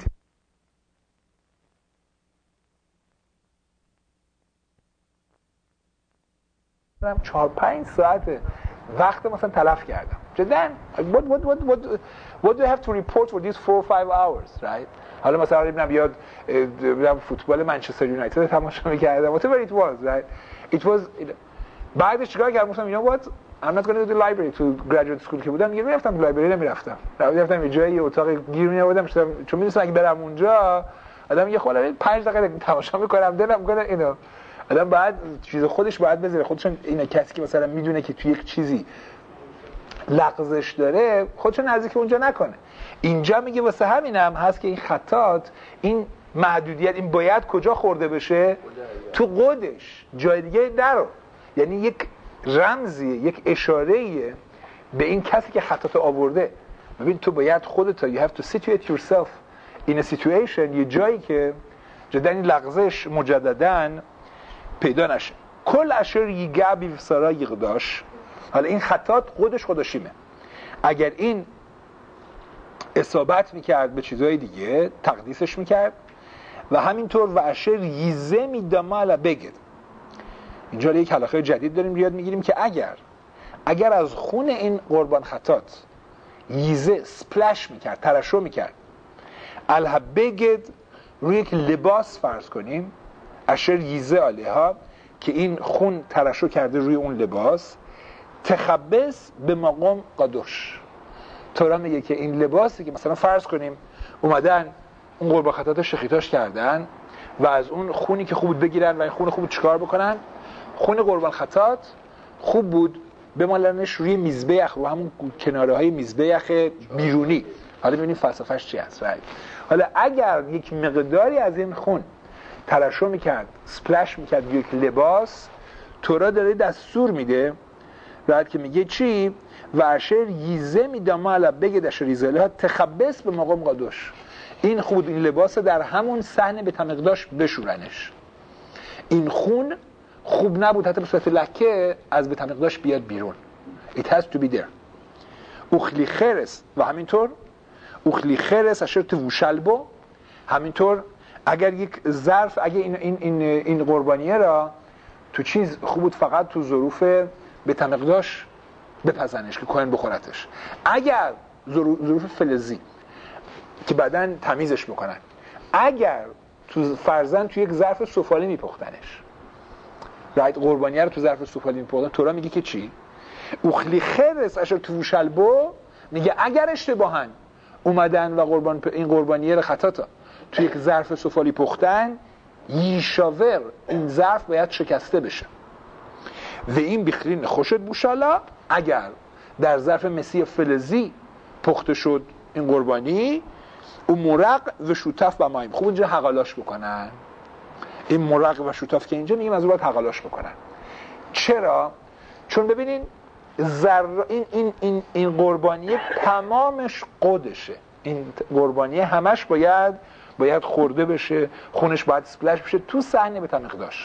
4-5 ساعت وقت مثلا تلف کردم. جدا what do I have to report for these 4 or 5 hours, right? حالا مثلا ببینم یاد فوتبال منچستر یونایتد تماشا می‌کردم whatever it was, right? It was بعدش چیکار کردم؟ گفتم you know what I'm not going to do the library to graduate school که بودم دیگه میرفتم لایبرری نمیرفتم. رفتم یه جایی اتاق گیر می‌آوردم چون می‌دونستم اگه برم اونجا آدم یه خورده 5 دقیقه تماشا می‌کنم دلم کنه اینو آدم بعد چیز خودش باید بذاره خودشون. اینا کسی که مثلا میدونه که توی یک چیزی لغزش داره خودشون نزدیک اونجا نکنه. اینجا میگه واسه همینم هست که این خطات این محدودیت این باید کجا خورده بشه؟ تو قدش، جای دیگه نرو. یعنی یک رمزیه، یک اشاره‌ایه به این کسی که خطات آورده. ببین تو باید خودت you have to situate yourself in a situation یه جایی که جدا این لغزش مجدداً پیدا نشه. کل اشر یگه بیفسارا یقداش. حالا این خطات خودشیمه. اگر این اصابت میکرد به چیزهای دیگه تقدیسش میکرد و همینطور و اشر یزه میدامالا بگد. اینجا یک حلقه جدید داریم یاد میگیریم که اگر از خون این قربان خطات یزه سپلش میکرد ترشح میکرد الها بگد روی یک لباس فرض کنیم اشر یزه علیها که این خون ترشح کرده روی اون لباس تخبس به مقام قدوش. تورا میگه که این لباسی که مثلا فرض کنیم اومدن اون قربان خطات شخیتاش کردن و از اون خونی که خوب بود بگیرن و این خون خوب چیکار بکنن؟ خون قربان خطات خوب بود بمالنش روی میزبیخ، رو همون کناره های میزبیخ بیرونی. حالا ببینیم فلسفه‌اش چی هست. حالا اگر یک مقداری از این خون ترشح میکرد سپلش میکرد یک لباس، تورا داره دستور میده بعد که میگه چی؟ و اشر یزه میدام علا بگه اشر یزه ها تخبس به مقام قدوش. این خود این لباس در همون صحنه به تمقداش بشورنش. این خون خوب نبود حتی به صورت لکه از به تمقداش بیاد بیرون. It has to be there. اخلی خرس و همینطور اخلی خرس اشر توشلبو. همینطور اگر یک ظرف اگه این قربانیه را تو چیز خوب بود فقط تو ظروف به تمقداش بپزنش که کوهن بخورتش. اگر ظروف فلزی که بعدن تمیزش بکنن، اگر تو فرزن تو یک ظرف سفالی میپختنش، قربانیه رو تو ظرف سفالی میپختن، تورا میگه که چی؟ اخلی خرس اشر توشلبو. میگه اگر اشتباهن اومدن و این قربانیه رو خطاتا تو یک ظرف سفالی پختن، یشاور این ظرف باید شکسته بشه و این بخرین خوشت بوشالا، اگر در ظرف مسی فلزی پخته شد این قربانی، او مرق و شوتف و مایم، خوب اینجا حقالاش بکنن. این مرق و شوتف که اینجا میگیم از اون باید حقالاش بکنن. چرا؟ چون ببینین این قربانی تمامش قدشه، این قربانی همش باید خورده بشه، خونش باید سپلش بشه تو صحنه به مقدارش.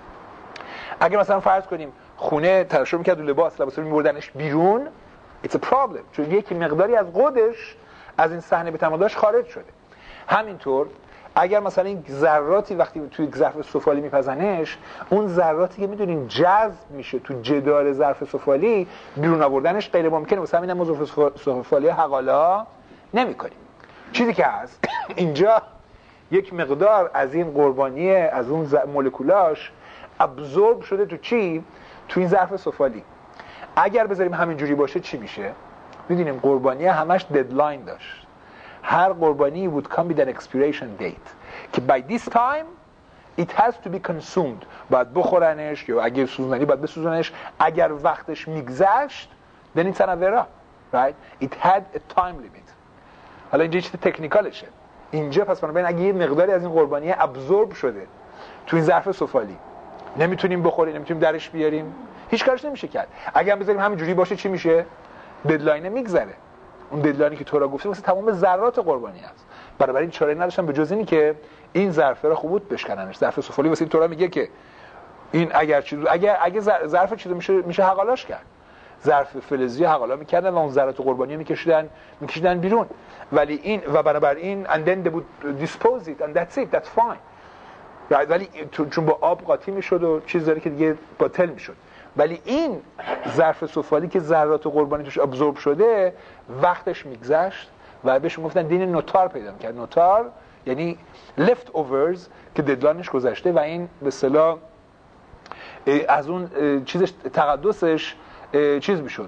اگه مثلا فرض کنیم خونه ترشح میکرد و لباس رو میبردنش بیرون، it's a problem، چون یکی مقداری از قدش از این صحنه به مقدارش خارج شده. همینطور اگر مثلا این ذراتی وقتی توی ظرف سفالی میپزنش، اون ذراتی که میدونین جذب میشه تو جدار ظرف سفالی، بیرون آوردنش غیر ممکنه، واسه همین ما ظرف سفالی حقالا نمیکنیم. چیزی که هست اینجا یک مقدار از این قربانی، از اون مولکولاش ابزورب شده تو چی؟ تو این ظرف سفالی. اگر بذاریم همینجوری باشه چی میشه؟ میدونیم قربانی همش ددلاین داشت. هر قربانی would come with an expiration date که by this time it has to be consumed، باید بخورنش، یا اگر سوزنی باید بسوزنش. اگر وقتش میگذشت then it's an avera، right? It had a time limit. حالا اینجا چیز تکنیکالشه اینجا، پس بنابراین اگه یه مقداری از این قربانی ابزورب شده تو این ظرف سفالی، نمیتونیم بخوریم، نمیتونیم درش بیاریم، هیچ کارش نمیشه کرد. اگه هم بذاریم همینجوری باشه چی میشه؟ ددلاین میگذره. اون ددلاینی که تو را گفتی واسه تمام ذرات قربانی است. بنابراین چاره نداشتن به جز اینی که این ظرف را خوب بود بشکننش. ظرف سفالی واسه این تو را میگه که این اگه ظرف چیزو میشه حقالاش کرد. ظرف فلزی حقالا میکردن و اون ذرات قربانی میکشیدن بیرون. ولی این و بنابراین and then they would dispose it and that's fine. ولی چون با آب قاطی میشد و چیز داره که دیگه باطل میشد. ولی این ظرف سفالی که ذرات قربانی توش ابزورب شده، وقتش میگذشت و بهش گفتن دین نوتار پیدا میکرد. نوتار یعنی left overs که ددلاینش گذشته و این به اصطلاح از اون چیزش تقدسش چیز میشد،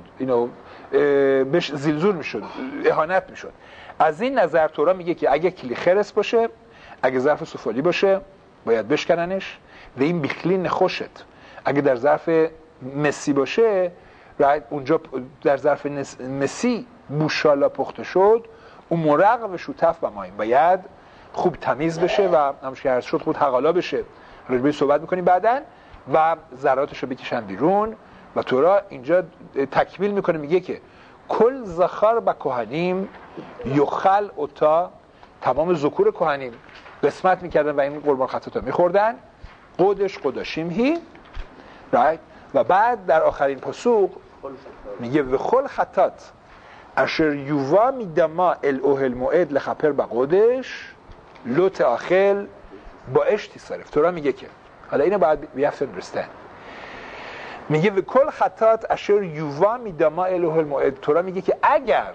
بهش زلزول میشد، اهانت میشد. از این نظر تورا میگه که اگه کلی خرس باشه، اگه ظرف سفالی باشه باید بشکننش. و این بخلی نخوشت، اگه در ظرف مسی باشه، اونجا در ظرف مسی بوشالا پخته شد، اون مرق و شوتف و مایم باید خوب تمیز بشه و همونش که عرض شد خود حقالا بشه. راجبه صحبت میکنیم بعدن. و ذراتش رو بکشن بیرون. و تورا اینجا تکمیل میکنه، میگه که کل زخار با کهنیم یخل اوتا، تمام ذکور کهنیم قسمت میکردن و این قربان خطاتا میخوردن. قدش قداشیم هی، و بعد در آخرین پسوق میگه و خل خطات اشر یووا میدما الاوهل موعد لخپر با قدش لوت آخل با اشتی صرف. تورا میگه که حالا اینو باید we have to understand. میگه و کل خطات اشر یووا میدما الاوهل موعد. تورا میگه که اگر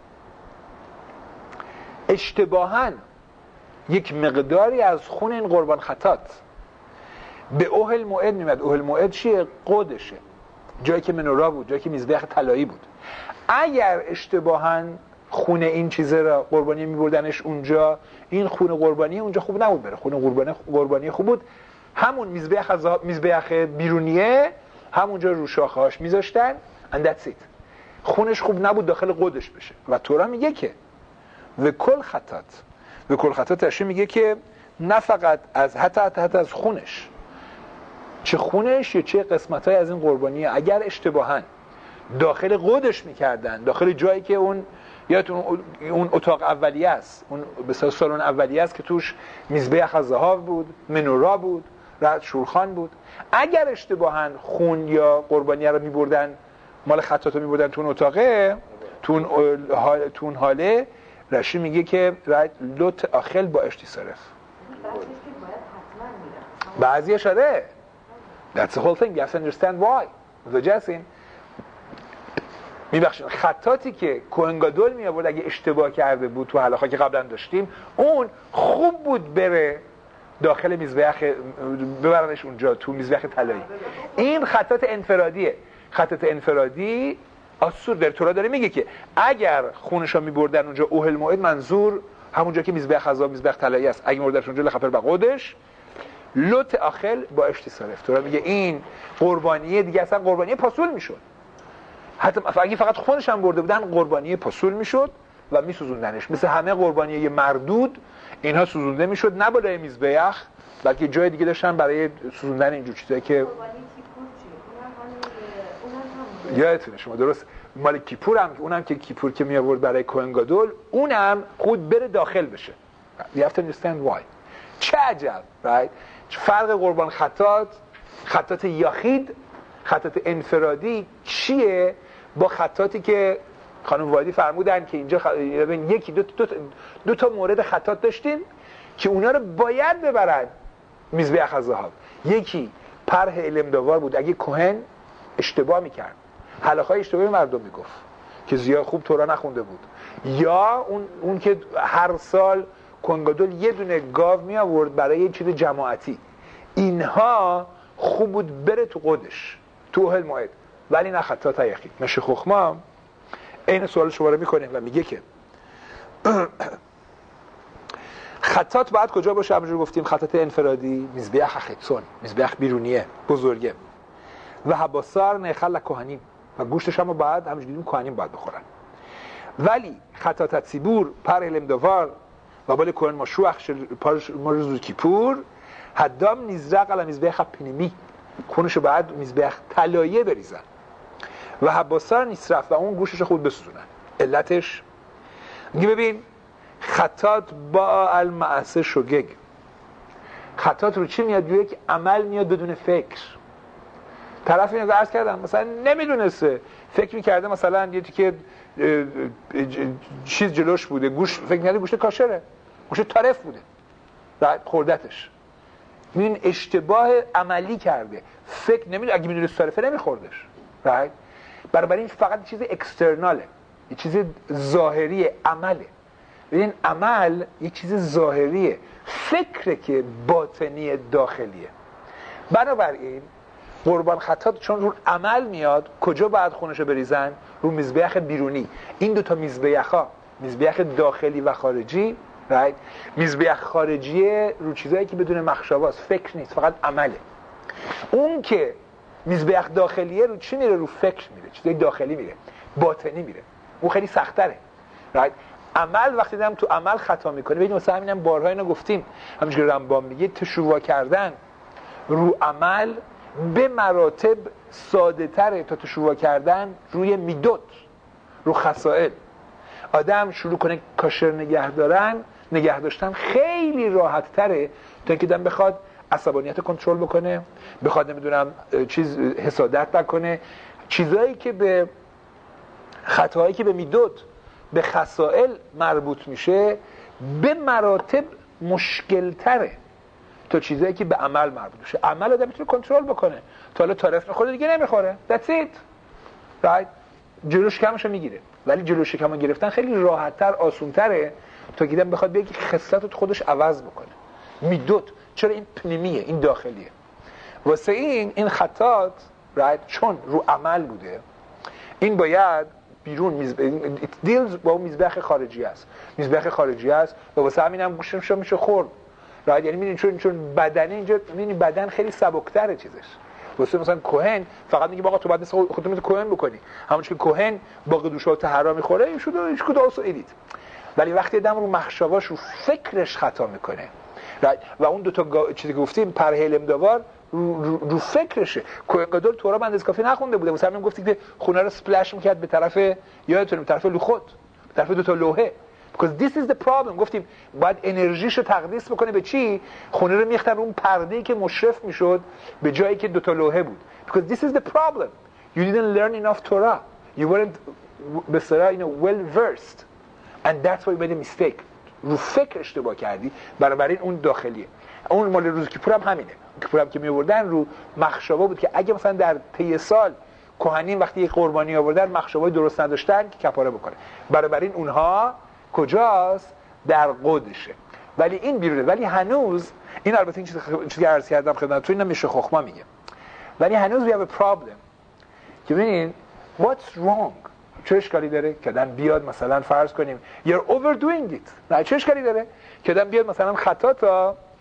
اشتباهاً یک مقداری از خون این قربان خطات به اوهل موعد میمد. اوهل موعد چیه؟ قدشه، جایی که منورا بود، جایی که میزبخ طلایی بود. اگر اشتباهاً خون این چیزه را قربانی میبردنش اونجا، این خون قربانی اونجا خوب نبود بره. خون قربانی خوب بود، همون میزبخ بیرونیه همونجا رو شاخه‌هاش میذاشتن and that's it. خونش خوب نبود داخل قدش بشه. و تورا میگه که و کل خطات ترشی میگه که نه فقط از حتی از خونش، چه خونش یا چه قسمت‌های از این قربانی اگر اشتباهاً داخل قدش میکردن، داخل جایی که اون اتاق اولیه است، اون به اصطلاح سالن اولیه است که توش مذبح از ذهب بود، منورا بود، رد شورخان بود، اگر اشتباهاً خون یا قربانی رو میبردن، مال خطاتو میبردن تو اون اتاقه، تو اون حاله، رشی میگه که لوت آخل با اشتی صرف. بعضی اشاره that's the whole thing. You have to understand why. متوجهین؟ میبخشید خطاتی که کوهنگادول می آورد اگه اشتباه کرده بود تو حلقه‌ای که قبلا داشتیم، اون خوب بود بره داخل میزبخ، ببرنش اونجا تو میزبخ طلایی. این خطات انفرادیه. خطات انفرادی آسور در تورا داره میگه که اگر خونشا میبردن اونجا اوهل موعد، منظور همونجا که میزبخ خزا میزبخ طلایی است، اگه مردش اونجا لخپر با قدش لوت آخل با اشتصارف. تو میگه این قربانیه دیگه اصلا قربانی پاسول میشد، حتی اگه فقط خونش هم برده بودن قربانی پاسول میشد و میسوزوندنش. مثل همه قربانی مردود اینها سوزونده میشد، نه بالای میزبیخ بلکه جای دیگه داشتن برای سوزوندن اینجور چیزایی که یادتونه شما درست مال کیپور هم، اونم که کیپور که می آورد برای کوهن گادول، اونم خود بره داخل بشه. You have to understand why. چه عجب، right؟ فرق قربان خطات یاخید، خطات انفرادی چیه با خطاتی که خانم وادی فرمودن که اینجا یکی دو تا مورد خطات داشتین که اونا رو باید ببرن مذبح ذهب. یکی پرح علمدوار بود، اگه کهن اشتباه میکرد حلقه‌های اشتباهی مردم میگفت که زیاد خوب تورا نخونده بود، یا اون که هر سال کنگادول یه دونه گاو می آورد برای یه چیز جماعتی، اینها خوب بود بره تو قدش تو اوهل موعد، ولی نه خطات یخید. مشه خخما این سوال شما رو میکنه و میگه که خطات باید کجا باشه؟ همونجور گفتیم خطات انفرادی، مذبح خطسون، مذبح بیرونیه بزرگه، و حباسار نخل کهنیم، و گوشتش هم باید همونجوری کهنیم باید بخورن. ولی خطات تصیبور پر علمدوار و بال کهن مشروع ما روز کیپور حدام نیزرق علی مذبح پنیمی، خونشو باید مذبح طلایه بریزن و حباسار نیسرف و اون گوشش خود بسوزونن. علتش میگه ببین خطات با المعصه شگگ، خطات رو چی میاد؟ یک عمل میاد بدون فکر. طرف اینو عرض کردم مثلا نمیدونسته، فکر میکرده مثلا یه تیکه چیز جلوش بوده، گوش فکر میکرده گوشت کاشره، گوشت طرف بوده، بعد خوردتش. این اشتباه عملی کرده، فکر نمیدونه، اگه میدونست طرفه نمیخوردش. برای این فقط چیز اکسترناله، یه چیز ظاهری عمله. ببین عمل یه چیز ظاهریه، فکره که باطنی داخلیه. بنابراین قربان خطات چون رو عمل میاد، کجا باید خونشو بریزن؟ رو مذبح بیرونی. این دوتا مذبح‌ها، مذبح داخلی و خارجی، مذبح خارجی رو چیزایی که بدون مخشباست، فکر نیست، فقط عمله. اون که مذبح داخلیه رو چی میره؟ رو فکر میره، چیزای داخلی میره، باطنی میره، اون خیلی سخت‌تره. عمل وقتی دارم تو عمل خطا میکنه، ببین مثلا همینم بارها اینو گفتیم، همونجوری رمبان میگه تشووا کردن رو عمل به مراتب ساده تره تا تشووا کردن روی میدوت، رو خصائل. آدم شروع کنه کاشر نگه داشتن خیلی راحت تره تا اینکه دم بخواد عصبانیت کنترل بکنه، بخواد نمیدونم چیز حسادت نکنه، چیزایی که به خطاهایی که به میدوت به خصائل مربوط میشه به مراتب مشکل تره تا چیزایی که به عمل مربوط میشه. عمل آدم میتونه کنترل بکنه، تا حالا طرف میخوره دیگه نمیخوره، that's it، right؟ جلوش کمشو میگیره. ولی جلوش کمو گرفتن خیلی راحت‌تر، آسان‌تره تا دیدن بخواد بگه خصلت رو خودش عوض بکنه. میدوت چرا این پنیمیه، این داخلیه. واسه این خطات right چون رو عمل بوده، این باید بیرون دیلز با مذبح خارجی است، مذبح خارجی است و واسه همین هم گوشتش میشه خورد. راحت یعنی میدونید چون بدنه اینجا، میدونید بدن خیلی سبک‌تره چیزش. واسه مثلا کهن فقط میگه آقا تو بعد خودت مثل کهن بکنی، همون که کهن با قدوشات حرام میخوره، این شده هیچ کدوم آسو ادیت. ولی وقتی آدم رو مخشواش رو فکرش خطا میکنه و اون دو تا چیزی که گفتیم پرح علمدوار رو فکرشه. کهن گادول تورا بندز کافی نخونده بوده، مثلا من گفتی که خونه رو سپلش میکرد به طرف، یادتونه، به طرف لوخوت، به طرف دو تا لوحه. because this is the problem. گفتیم باید انرژیشو تقدیس بکنه به چی؟ خونه رو میختن رو اون پرده‌ای که مشرف میشد به جایی که دو تا لوحه بود. because this is the problem. You didn't learn enough Torah. You weren't به اصطلاح well versed and that's why you made a mistake. رو فکر اشتباه کردی، بنابراین اون داخلیه. اون مال روز کیپور هم همینه. کیپور هم که میآوردن رو مخشوا بود که اگه مثلا در طی سال کهنین وقتی یک قربانی آوردن مخشوای درست نداشتن که کفاره بکنه، بنابراین اونها کجاست؟ در قدشه. ولی این بیرونه. ولی هنوز این البته این چیزی که عرض کردم خدمتتون اینم میشه خخما میگه، ولی هنوز we have a problem که ببینین what's wrong. چه اشکالی داره که آدم بیاد مثلا فرض کنیم you're overdoing it؟ نه چه اشکالی داره که آدم بیاد مثلا خطا تا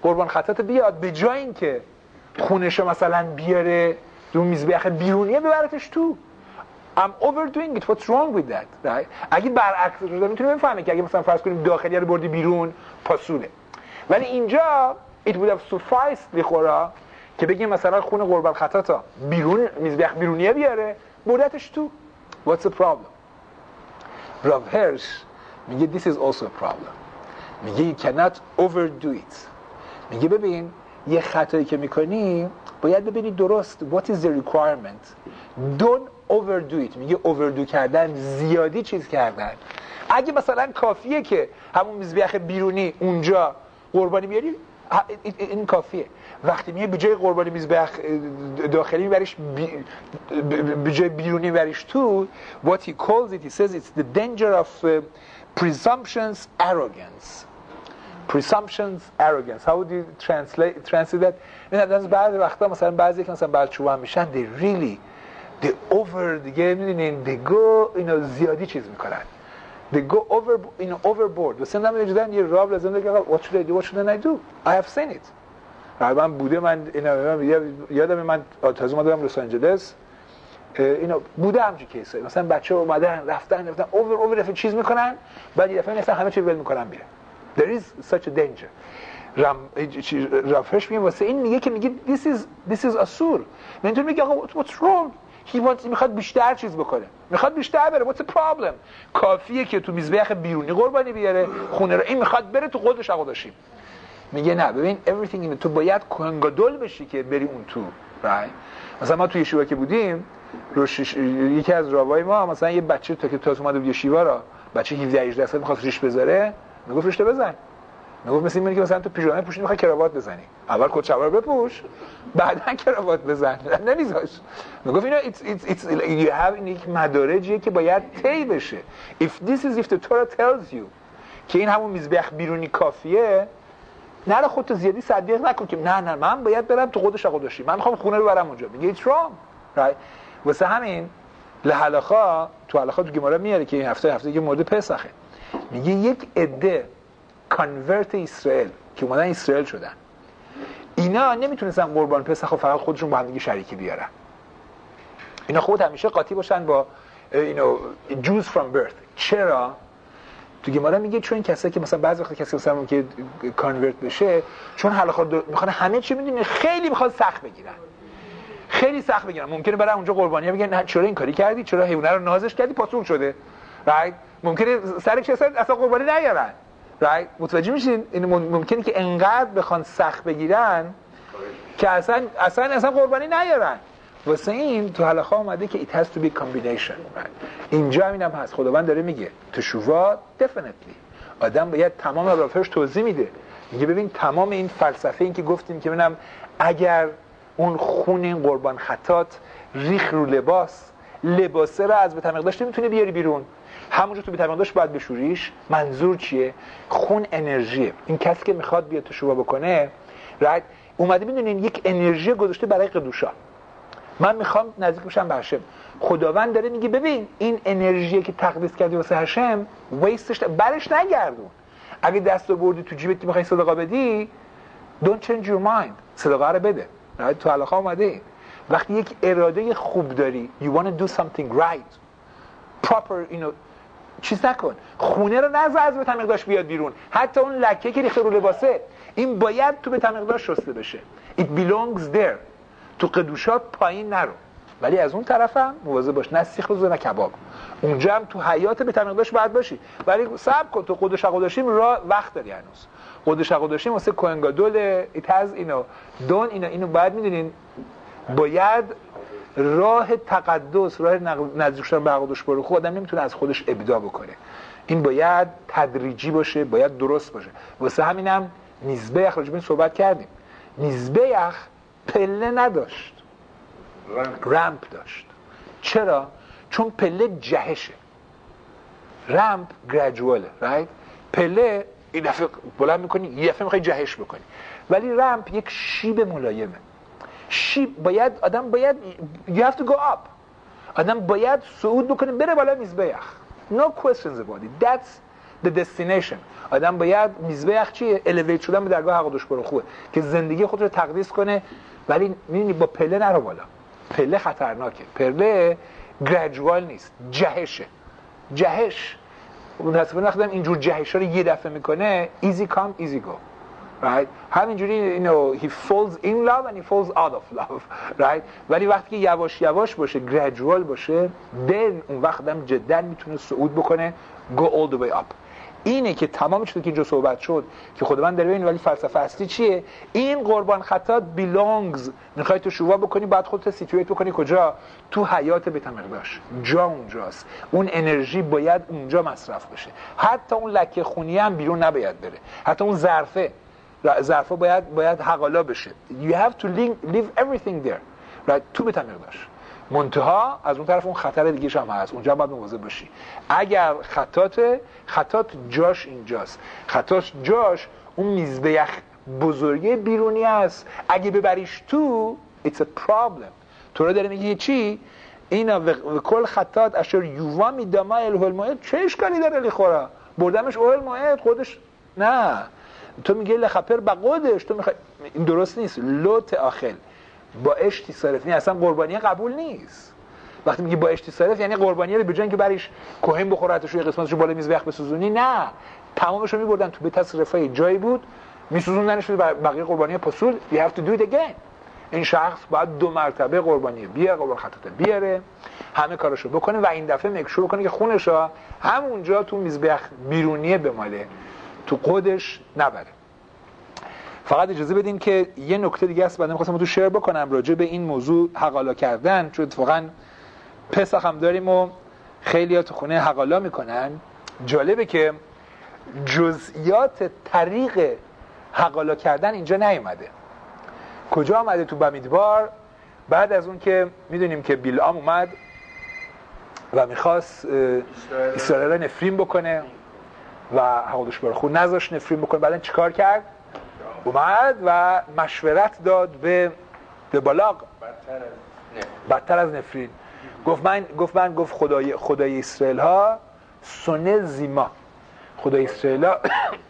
قربان خطات بیاد به جای اینکه خونش مثلا بیاره رو مذبح بیرونیه ببرتش تو. I'm overdoing it. What's wrong with that? right? اگه برعکس شده میتونیم بفهمیم که اگه مثلا فرض کنیم داخلی رو بردی بیرون پاسونه، ولی اینجا it would have sufficed لخورا که بگیم مثلا خون قربان خطاتا بیرون مذبح بیرونیه بیاره بردتش تو. What's the problem? Rav Hirsch میگه this is also a problem. میگه you cannot overdo it. میگه ببین یه خطایی که میکنی باید ببینی درست what is the requirement. Don't overdo it. میگه overdo کردن زیادی چیز کردن. اگه مثلا کافیه که همون مذبح بیرونی اونجا قربانی بیاری این کافیه. وقتی میگه به جای قربانی مذبح داخلی میبریش به جای بیرونی میبریش تو what he calls it, he says it's the danger of presumptions arrogance. Presumptions arrogance. How would you translate that? این بعضی وقتا مثلا بعضی که مثلا بچه‌ها میشن they really they over دیگه میدونین they go زیادی چیز میکنن. They go overboard. و سندم اینجوریه یه راب لازم داره what should I do, what shouldn't I do? I have seen it. من بوده من یادم من تازه اومدم لس آنجلس بوده همچین کیسه مثلا بچه‌ها اومدن رفتن over چیز میکنن بعد یه دفعه مثلا همه چی ول میکنن میره. There is such a danger. رافش میگه واسه این میگه که میگه this is asur. من میگه آقا what's wrong? میخواد بیشتر چیز بکنه، میخواد بیشتر بره. What's the problem? کافیه که تو مذبح بیرونی قربانی بیاره خونه رو، این میخواد بره تو قدش عقداشیم. میگه نه ببین everything تو باید کوهنگادول بشی که بری اون تو. right? مثلا ما توی شیوا که بودیم یکی از راوای ما مثلا یه بچه تا که تازه اومده بود شیوا را بچه 17 18 سال میخواست ریش بذاره میگفت ریش بزن. میگفت مثل اینه که مثلا تو پیژامه پوشیدی میخوای کراوات بزنی اول کت شلوار بپوش بعداً کراوات بزن نمیذاش. میگفت اینا you have این مدارجیه که باید طی بشه. if the Torah tells you که این همون مذبح بیرونی کافیه نره خودت زیادی صدیق نکن که نه من باید برم تو قدش عقداشی من میخوام خونه رو برم اونجا. میگه it's wrong. right? واسه همین لحلقا تو گمارا میاره که این هفته که مورد پسخه میگه یک عده کانورت اسرائیل که اومدن اسرائیل شدن اینا نمیتونستن قربان پسخ و فقط خودشون با هم دیگه شریکی بیارن. اینا خود همیشه قاطی باشن با Jews from birth. چرا؟ تو گمارا میگه چون کسایی که مثلا بعضی وقت کسی مثلا که کانورت بشه چون حلقا میخوان همه چی میدونن خیلی میخواد سخت بگیرن ممکنه برای اونجا قربانیه بگن چرا این کاری کردی چرا حیوانه رو نازش کردی پاسون شده. right? ممکنه سر کسا اصلا قربانی نیارن. right? متوجه میشین این ممکنه که انقدر بخوان سخت بگیرن که اصلا قربانی نیارن. واسه این تو حلقه اومده که it has to be combination. right? اینجا همینم هست. خداوند داره میگه تشووا definitely آدم باید تمام رافش توضیح میده. میگه ببین تمام این فلسفه این که گفتیم که ببینم اگر اون خون این قربان خطات ریخ رو لباسه رو از به مقدارش نمیتونه بیاری بیرون همونجا تو به مقدارش باید بشوریش. منظور چیه؟ خون انرژیه. این کسی که میخواد بیاد تشووا بکنه right? اومده میدونین یک انرژی گذاشته برای قدوشا. من میخوام نزدیک بشم به هشم. خداوند داره میگه ببین این انرژی که تقدیس کردی واسه هشم ویستش برش نگردون. اگه دستو بردی تو جیبت میخوای صدقه بدی don't change your mind صدقه رو بده. تو علاقه اومده وقتی یک اراده خوب داری you want to do something right proper چیز نکن. خونه رو نذار از به مقدارش بیاد بیرون. حتی اون لکه که ریخته رو لباسه این باید تو به مقدار شسته بشه. it belongs there. تو قدوشات پایین نرو. ولی از اون طرفم مواظب باش نه سیخ بزن نه کباب. اونجا هم تو حیات به مقدارش باید باشی. ولی صبر کن تو قدوش عقداشیم را وقت داری هنوز. قدوش عقداشیم واسه کوهنگادول it has اینو باید میدونین باید راه تقدس راه نزدیک شدن به عقدش برو خود آدم نمیتونه از خودش ابداع بکنه. این باید تدریجی باشه باید درست باشه. واسه همینم مذبح راجع به این صحبت کردیم. مذبح پله نداشت رمپ داشت. چرا؟ چون پله جهشه رمپ گریجواله right? پله این دفعه بلند میکنی یه دفعه میخوای جهش بکنی ولی رمپ یک شیب ملایمه. شیب باید آدم باید you have to go up آدم باید صعود بکنه بره بالا مذبح. no questions about it. the destination. آدم باید میزبه چیه؟ الیویت شدن به درگاه حق دوش برو خوبه که زندگی خود رو تقدیس کنه، ولی می‌بینی با پله نرو بالا. پله خطرناکه. پله گریجوال نیست، جهش متأسفانه وقتی اینجور جهش‌ها رو یه دفعه میکنه easy come easy go. Right? همینجوری he falls in love and he falls out of love. Right? ولی وقتی که یواش یواش باشه، gradual باشه، then اون وقت هم جدا میتونه صعود بکنه go all the way up. اینه که تمام چیزی که اینجا صحبت شد که خداوند داره ببین، ولی فلسفه اصلی چیه؟ این قربان خطات belongs، میخوای تو شروع بکنی بعد خودت سیچویت بکنی کجا؟ تو حیات بیت المقدس. جا اونجاست، اون انرژی باید اونجا مصرف بشه. حتی اون لکه خونی هم بیرون نباید بره، حتی اون ظرفه باید حقالا بشه. you have to leave everything there. right? تو بیت المقدس. منتها از اون طرف اون خطر دیگه هم هست، اونجا باید مواظب باشی. اگر خطات جاش اینجاست، خطاش جاش اون میزبه بزرگی بیرونی است، اگه ببریش تو it's a problem. تو رو داره میگه چی؟ اینا و کل خطات اشار یووا میدما الهل ماید، چه اشکالی داره لیخورا بردمش اول ماید خودش؟ نه، تو میگه لخپر بقودش، تو میخوای، این درست نیست. لوت آخل با اشتی صرف، اصلا قربانی قبول نیست. وقتی میگی با اشتی صرف یعنی قربانی رو به جای اینکه بریش کوهن بخورتش و یه قسمتشو بالا میز وقت بسوزونی، نه، تمامش رو میبردن تو به تصرفای جایی بود میسوزوندنش به بقیه قربانی پسول. you have to do it again. این شخص باید 2 مرتبه قربانی بیاره، قربان خطاته بیاره، همه کارشو بکنه و این دفعه مکشور بکنه که خونشا همونجا تو میزبخ بیرونیه بماله، تو قدش نبره. فقط اجازه بدین که یه نکته دیگه است بعدم خواستم تو شیر بکنم راجع به این موضوع حقالا کردن، چون اتفاقا پسخ هم داریم و خیلی‌ها تو خونه حقالا میکنن. جالبه که جزئیات طریق حقالا کردن اینجا نیومده. کجا آمده؟ تو بمیدبار، بعد از اون که میدونیم که بیلعام اومد و میخواست اسرائیل را نفرین بکنه و حقدوش برخور نذاشت نفرین بکنه، بعدن چیکار کرد؟ اومد و مشورت داد به بالاق بدتر از نفرین. گفت خدای اسرائیل ها سونه زیما، خدای اسرائیل ها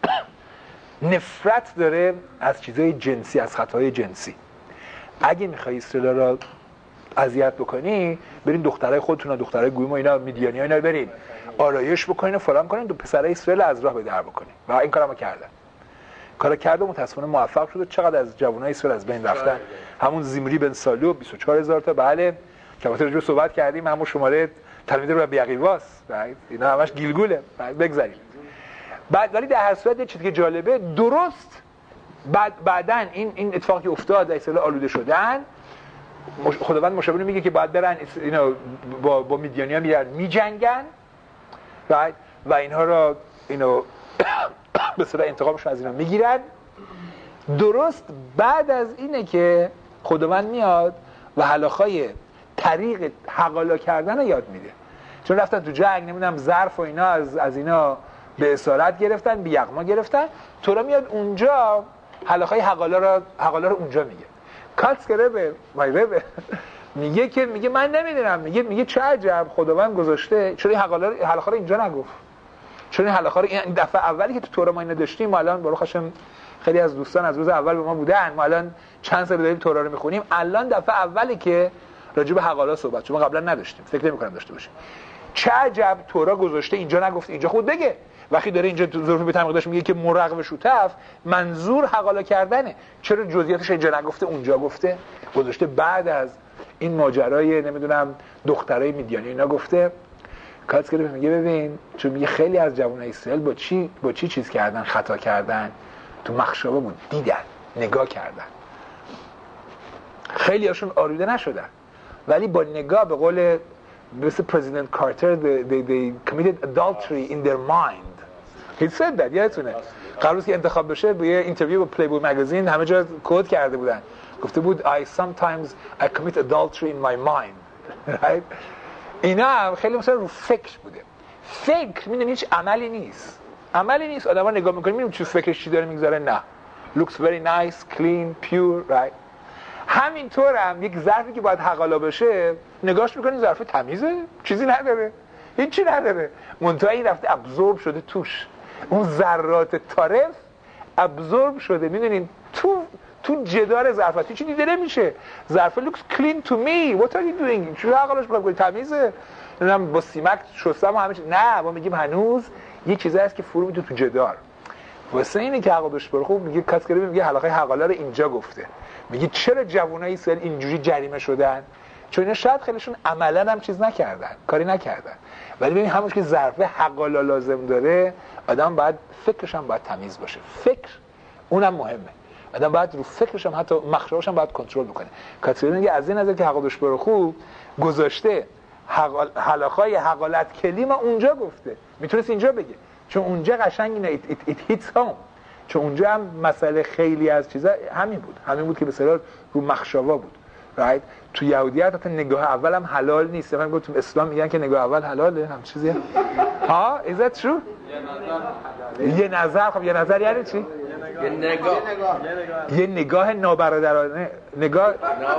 نفرت داره از چیزای جنسی، از خطاهای جنسی. اگه میخوای اسرائیل را اذیت بکنی، برین دخترای خودتون، دخترای گویم و اینا، میدیانی ها، اینا رو برین آرایش بکنین و فلان کنین، دو پسرای اسرائیل از راه به در بکنین. و این کارو کردن. کارو کرد و متأسفانه موفق شد. چقدر از جوانای اسرائیل از بین رفتن. همون زمری بن سالو 24000 تا، بله که البته راجع صحبت کردیم، همون شماره تلمید رو به یقیواس، اینا همش گیلگوله. بگذاریم. بعد ولی در هر صورت یه چیزی که جالبه، درست بعدن این اتفاقی که افتاد، اسرائیل آلوده شدن، خداوند مشابه میگه که باید برن اینا با میدیانی‌ها میرن میجنگن و اینها را به صورت انتقامشون از اینا میگیرن. درست بعد از اینه که خداوند میاد و هلاخای طریق حقالا کردن رو یاد میده، چون رفتن تو جنگ، نمیدونم ظرف و اینا از اینا به اسارت گرفتن، به یغما گرفتن. تورا میاد اونجا هلاخای حقالا رو اونجا میگه. کاتسکربه مایربه میگه من نمیدونم، میگه چه عجب خداوند گذاشته، چرا این حقالا رو اینجا نگفت؟ چون این حلاخا رو این دفعه اولی که تو تورا ما اینو داشتیم، ما الان باروخ هاشم خیلی از دوستان از روز اول با ما بودن، ما الان چند سال داریم تورا رو میخونیم، الان دفعه اولی که راجع به حقالا صحبت، چون ما قبلا نداشتیم، فکر نمی‌کنم داشته باشیم. چه عجب تورا گذاشته اینجا نگفته، اینجا خود بگه. وقتی داره اینجا تو ظروف بیت المقدس میگه که مرغ و شوتف، منظور حقالا کردنه، چرا جزئیاتش اینجا نگفته اونجا گفته؟ گذاشته بعد از این ماجرای نمیدونم دخترای میدیانی اینا گفته. کاتسکربه میگه ببین، چون میگه خیلی از جوانای اسرائیل با چی چیز کردن، خطا کردن، تو مخشبه بود، دیدن، نگاه کردن. خیلی هاشون آلوده نشدن، ولی با نگاه، به قول مثل پرزیدنت کارتر they committed adultery in their mind. he said that. یادتونه قبل از که انتخاب بشه به یه اینترویو با پلیبوی مگزین همه جا کد کرده بودن، گفته بود I commit adultery in my mind. right? اینا هم خیلی مثلا رو فکر بوده. فکر میدونی هیچ عملی نیست. آدم ها نگاه میکنی میدونی چون فکرش چی داره میگذاره. نه. looks very nice, clean, pure, right? همینطور هم یک ظرفی که باید حقالا بشه نگاهش میکنی ظرف تمیزه، چیزی نداره، هیچی نداره، منتها این رفته ابزورب شده توش، اون ذرات طرف ابزورب شده، میدونین تو جدار ظرف چی دیده نمیشه. ظرف looks clean to me. What are you doing؟ چرا عقلش بخوام تمیزه؟ نمیدونم با سیمک شستم و همه چیز. نه، ما میگیم هنوز یه چیزی هست که فرو میده تو جدار. واسه اینه که عقلش بره خوب میگه کاتگری، میگه حلقه حقاله رو اینجا گفته. میگه چرا جوونای اسرائیل اینجوری جریمه شدن؟ چون اینا شاید خیلیشون عملاً هم چیز نکردن، کاری نکردن، ولی ببین همونش که ظرف حقاله لازم داره، آدم باید فکرش هم باید تمیز باشه. فکر اونم مهمه. آدم باید رو فکرش هم حتی مخشاش هم باید کنترل بکنه. کاتگری میگه از این نظر که حقاش بره خوب گذاشته حلقه‌های حقالت کلیم اونجا گفته. میتونست اینجا بگه، چون اونجا قشنگ اینه it hits home. چون اونجا هم مسئله خیلی از چیزا همین بود که به اصطلاح رو مخشوا بود. right؟ تو یهودیت حتی نگاه اول هم حلال نیست. من گفتم تو اسلام میگن که نگاه اول حلاله، هم چیزیه. ها is that true؟ یه نظر. خب یه نظر یعنی چی؟ یه نگاه نابرادرانه، نگاه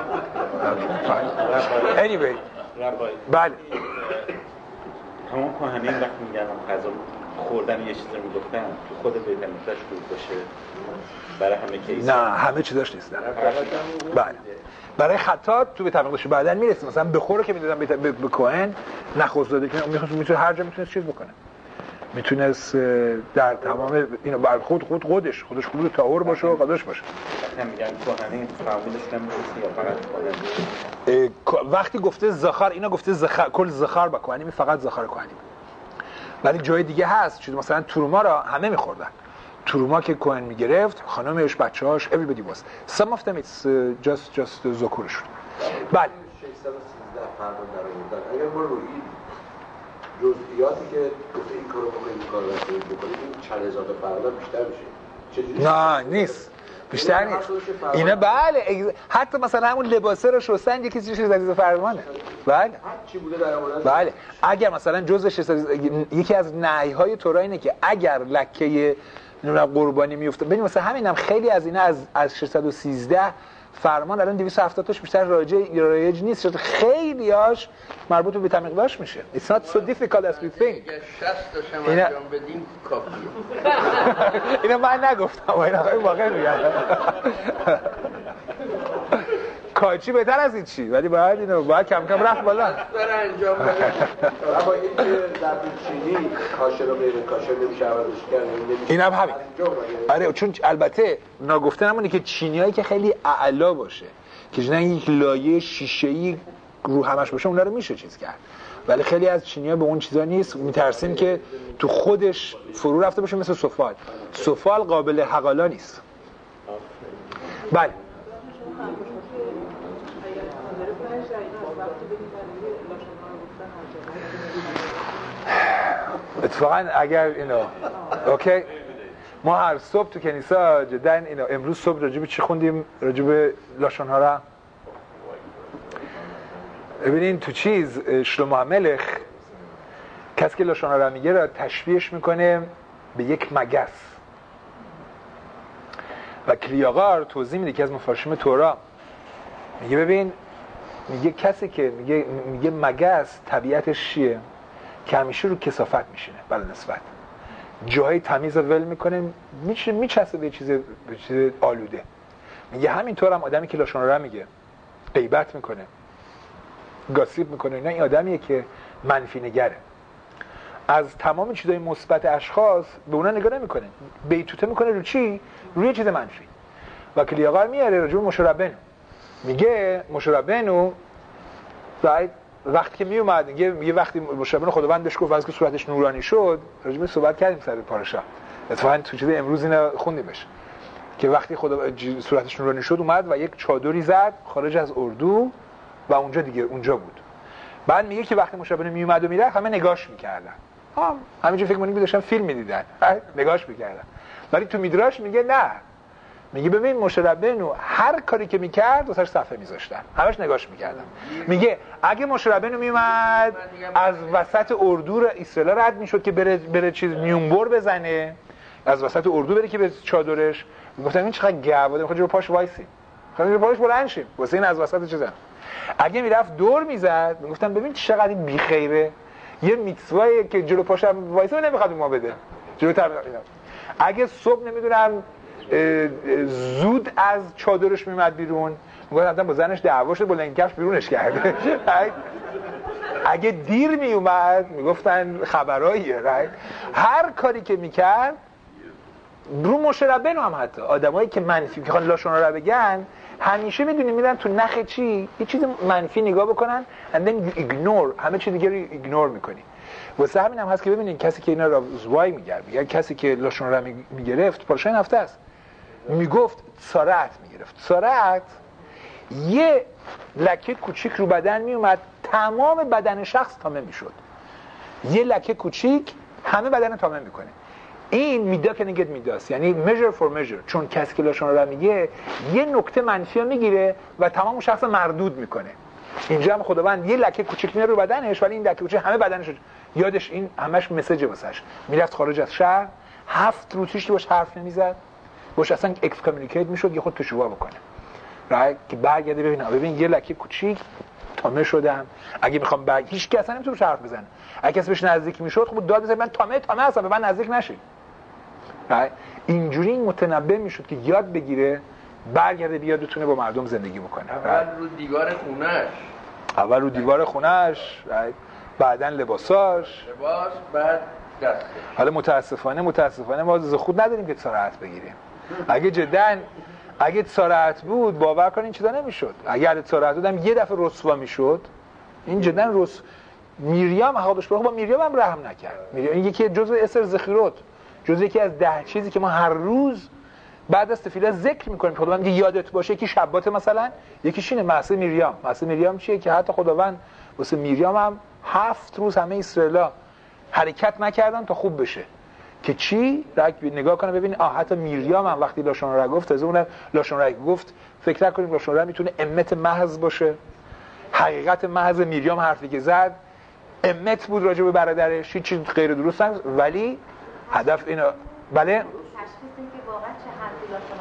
anyway. بله همون کهنین وقتی میگن غذا خوردن یه چیزی میگفتن تو خود بیت المقدس بود باشه برای همه کیس؟ نه، همه چیزاش نیست. بله برای خطات تو بیت المقدس بعداً میرسه، مثلا بخوره که میدادن به کهن نخوز داده که میتونه هر جا میتونه چیز بکنه، میتونست در تمام اینو بر خودش خوب طاهر باشه و قداش باشه. میگن کهنین معمولش نمیشه یا فقط وقتی گفته زخار، اینا گفته زخار، کل زخار با کهنی، فقط زخار کهنی. ولی جای دیگه هست چیز مثلا تورما را همه میخوردن. تورما که کهن میگرفت، خانمش، بچه‌هاش، everybody was. Some of them it's just ذکورشون. بله 613 فرمان در آوردن. اگر ما روی جزئیاتی که گفته این کارو بکنید این کارو بکنید این چند هزار تا فرمان بیشتر میشه. نه نیست. بیشتر نیست. اینا بله حتی مثلا همون لباسه رو شستن یکی چیزی عزیز فرمانه. بله. هر چی بوده در مورد بله. اگر مثلا جزء یکی از نهی‌های تورا اینه که اگر لکه قربانی میفته، ببین مثلا همینم خیلی از اینا از 613 فرمان الان 270 تاش بیشتر رایج نیست، شد خیلیاش مربوط به بیت المقدس میشه. It's not so difficult as we think. 60 تاشم انجام بدیم کافیه. اینو من نگفتم، اینا واقعا میگم. کاچی بهتر از این چی، ولی باید کم کم رفت بالا. داره انجام بده. اما این که در چینی کاشر و غیر کاشر نمیشه عوضش کرد. اینم همین. آره چون البته ناگفته همونه که چینیایی که خیلی اعلا باشه که نه یک لایه شیشه‌ای رو همش باشه اونا رو میشه چیز کرد، ولی خیلی از چینی‌ها به اون چیزا نیست. میترسیم که تو خودش فرو رفته باشه مثل سفال قابل حقالا نیست. بله اتفاقا اگر اینو اوکی ما هر صبح تو کنیسا جدن اینو امروز صبح راجب چی خوندیم؟ راجب لاشون ها را ببینین تو چیز شلومو ملخ کسی که لاشون ها را میگه را تشبیهش میکنه به یک مگس و کلیاغار توضیح میده که از مفارشم تورا میگه ببین میگه کسی که میگه مگس طبیعتش چیه؟ که همیشه رو کثافت میشینه بلا نسبت جاهای تمیز رو ول میکنه میچسبه به چیز آلوده. میگه همینطور هم آدمی که لاشون را میگه غیبت میکنه گاسیب میکنه نه این آدمیه که منفی نگره از تمام چیزای مثبت اشخاص به اونا نگاه نمیکنه بیتوته میکنه رو چی؟ روی چیز منفی. و کلیاغار میاره راجع به مشربنو میگه مشربنو وقتی که میومد میگه وقتی مشربنو خداوند بهش گفت از که صورتش نورانی شد راجع به صحبت کردیم سر پاراشا اتفاقا تو چیز امروز اینا خوندیمش که وقتی صورتش نورانی شد اومد و یک چادری زد خارج از اردو و اونجا بود. بعد میگه که وقتی مشربنو میومد و میره همه نگاش میکردن همینجوری فکر می‌کنید داشتن فیلم می‌دیدن نگاش می‌کردن. ولی تو میدراش میگه نه میگه ببین مشربنو هر کاری که میکرد واسش صفحه میذاشتن همش نگاش میکردن. میگه اگه مشربنو میومد از وسط اردو اسرائیل رد میشد که بره چیز میونبر بزنه از وسط اردو بره که به چادرش میگفتن این چقدر گواده میخواد جلو پاش وایسی میخواد جلو پاش بلند شه واسه این از وسط چیزا. اگه میرفت دور میزد میگفتن ببین چقدر بیخیره یه میتسوایی که جلو پاشم وایسه نمیخواد ما بده جلوتر اگه صبح نمیدونم زود از چادرش میومد بیرون، میگفتن با زنش دعوا شد با لنگش بیرونش کرده. اگه دیر میومد میگفتن خبراییه. هر کاری که میکرد رو مشربن هم، حتی آدمایی که منفی که خواهن لاشون رو بگن همیشه میدونی میرن تو نخ چی یه چیز منفی نگاه بکنن and then you ignore، همه چی دیگه رو ایگنور میکنی. واسه همین هم هست که ببینین کسی که اینا رو زوای میگه، کسی که لاشون رو میگرفت پارشای هفته است میگفت سارت میگرفت. سارت یه لکه کوچیک رو بدن میومد تمام بدن شخص تامه میشد. یه لکه کوچیک همه بدن تامه میکنه. این میدا که نگید میداست، یعنی measure for measure. چون کسی که لاشون رو میگه یه نکته منفی میگیره و تمام شخص مردود میکنه. اینجا هم خداوند یه لکه کوچیک میاره رو بدنش، ولی این لکه کوچیک همه بدنش یادش این همش مسیج واسش. میرفت خارج از شهر 7 روز هیچ کی باش حرف نمیزد، باش اصلا اکسکامیونیکیت میشد یه خود تشوا بکنه. که برگرده ببین یه لکه کوچیک تامه شدم. اگه میخوام هیچ کی اصلا نمیتونه حرف بزنه. اگه کسی بهش نزدیک میشد خب داد بزنه من تامه هستم به من نزدیک نشید. اینجوری متنبه میشد که یاد بگیره برگرده بیاد بتونه با مردم زندگی بکنه. اول رو دیوار خونش، بعدن لباساش، بعد دست. حالا متاسفانه ما خود نداریم که سراحت بگیریم. اگه سراحت بود باور کنین چیزا نمیشد. اگه سراحت بودم یه دفعه رسوا میشد. این جدا میریام حقش با میریام هم رحم نکرد. میریام یکی جزء اسر ذخیرات، جزء یکی از 10 چیزی که ما هر روز بعد از تفیله ذکر میکنیم خداوند که یادت باشه. یکی شبات مثلا، یکیش اینه معصیه میریام. معصیه میریام چیه که حتی خداوند واسه میریام هم 7 روز همه اسرائیلا حرکت نکردن تا خوب بشه. که چی؟ نگاه کنه ببین حتی میریام هم وقتی لاشون را گفت، از اون لاشون را گفت فکر نکنیم لاشون را میتونه امت محض باشه. حقیقت محض میریام حرفی که زد امت بود راجع به برادرش، هیچ چیز غیر درست نگفت، ولی هدف اینا بله تشخیص این که واقعا چه حرفی لاشون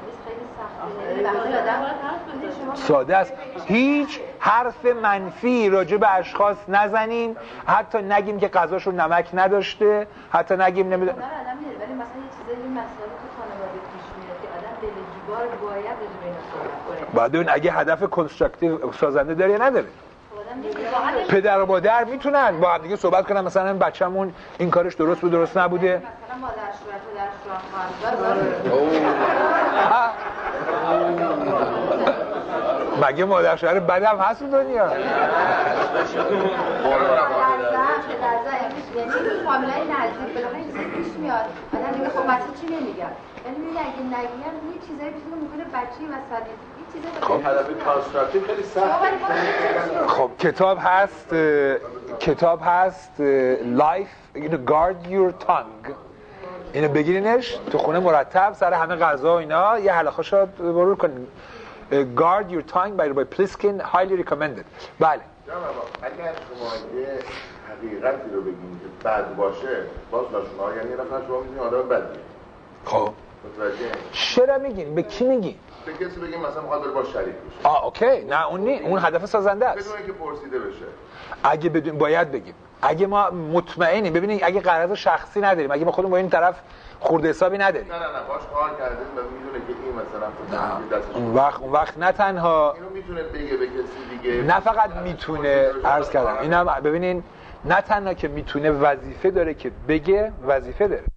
خیلی سخته. ساده است. هیچ حرف منفی راجع به اشخاص نزنیم، حتی نگیم که غذاشون نمک نداشته، حتی نگیم ولی مثلا یه چیزایی این مسائل تو خانواده پیش میاد که آدم دلجیگار باید راجع به اینا صحبت کنه. بعد اون اگه هدف کنستراکتیو سازنده داره یا نداره. پدر و مادر میتونن با هم دیگه صحبت کنن، مثلا بچه‌مون این کارش درست بود درست نبوده. مثلا مادر شوهر مگه مادر شوهر بدم هست تو دنیا؟ یعنی فامیلای نزدیک بالاخره این چیزی پیش میاد. آدم میگه خب بچه چی نمیگم. ولی میگه اگه نگیم یه چیزایی پیش میکنه بچه‌ای مثلا خب هدف کانستراکتیو خیلی سخت. خب کتاب هست life guard your tongue. اینو بگیرینش تو خونه مرتب سر همه غذا و اینا یه حلقه‌شو مرور کنین. guard your tongue by Pliskin, highly recommended. بله اگر شما یه حقیقتی رو بگین که بد باشه باز لاشون‌ها یعنی نفر شما میگین آدم بدیه. خب متوجه؟ چرا میگین؟ به کی میگین؟ به کسی بگیم مثلا میخواد بره با شریک بشه. اوکی، نه اون نی، اون هدف سازنده است. بدون اینکه پرسیده بشه. اگه بدون باید بگیم. اگه ما مطمئنیم، ببینید اگه غرض شخصی نداریم، اگه ما خودمون با این طرف خورده حسابی نداریم. نه باش کار کردیم و میدونه که این مثلا دستش اون وقت نه تنها اینو میتونه بگه به کسی دیگه، نه فقط میتونه، عرض کردم اینم ببینین نه تنها که میتونه وظیفه داره که بگه، وظیفه داره.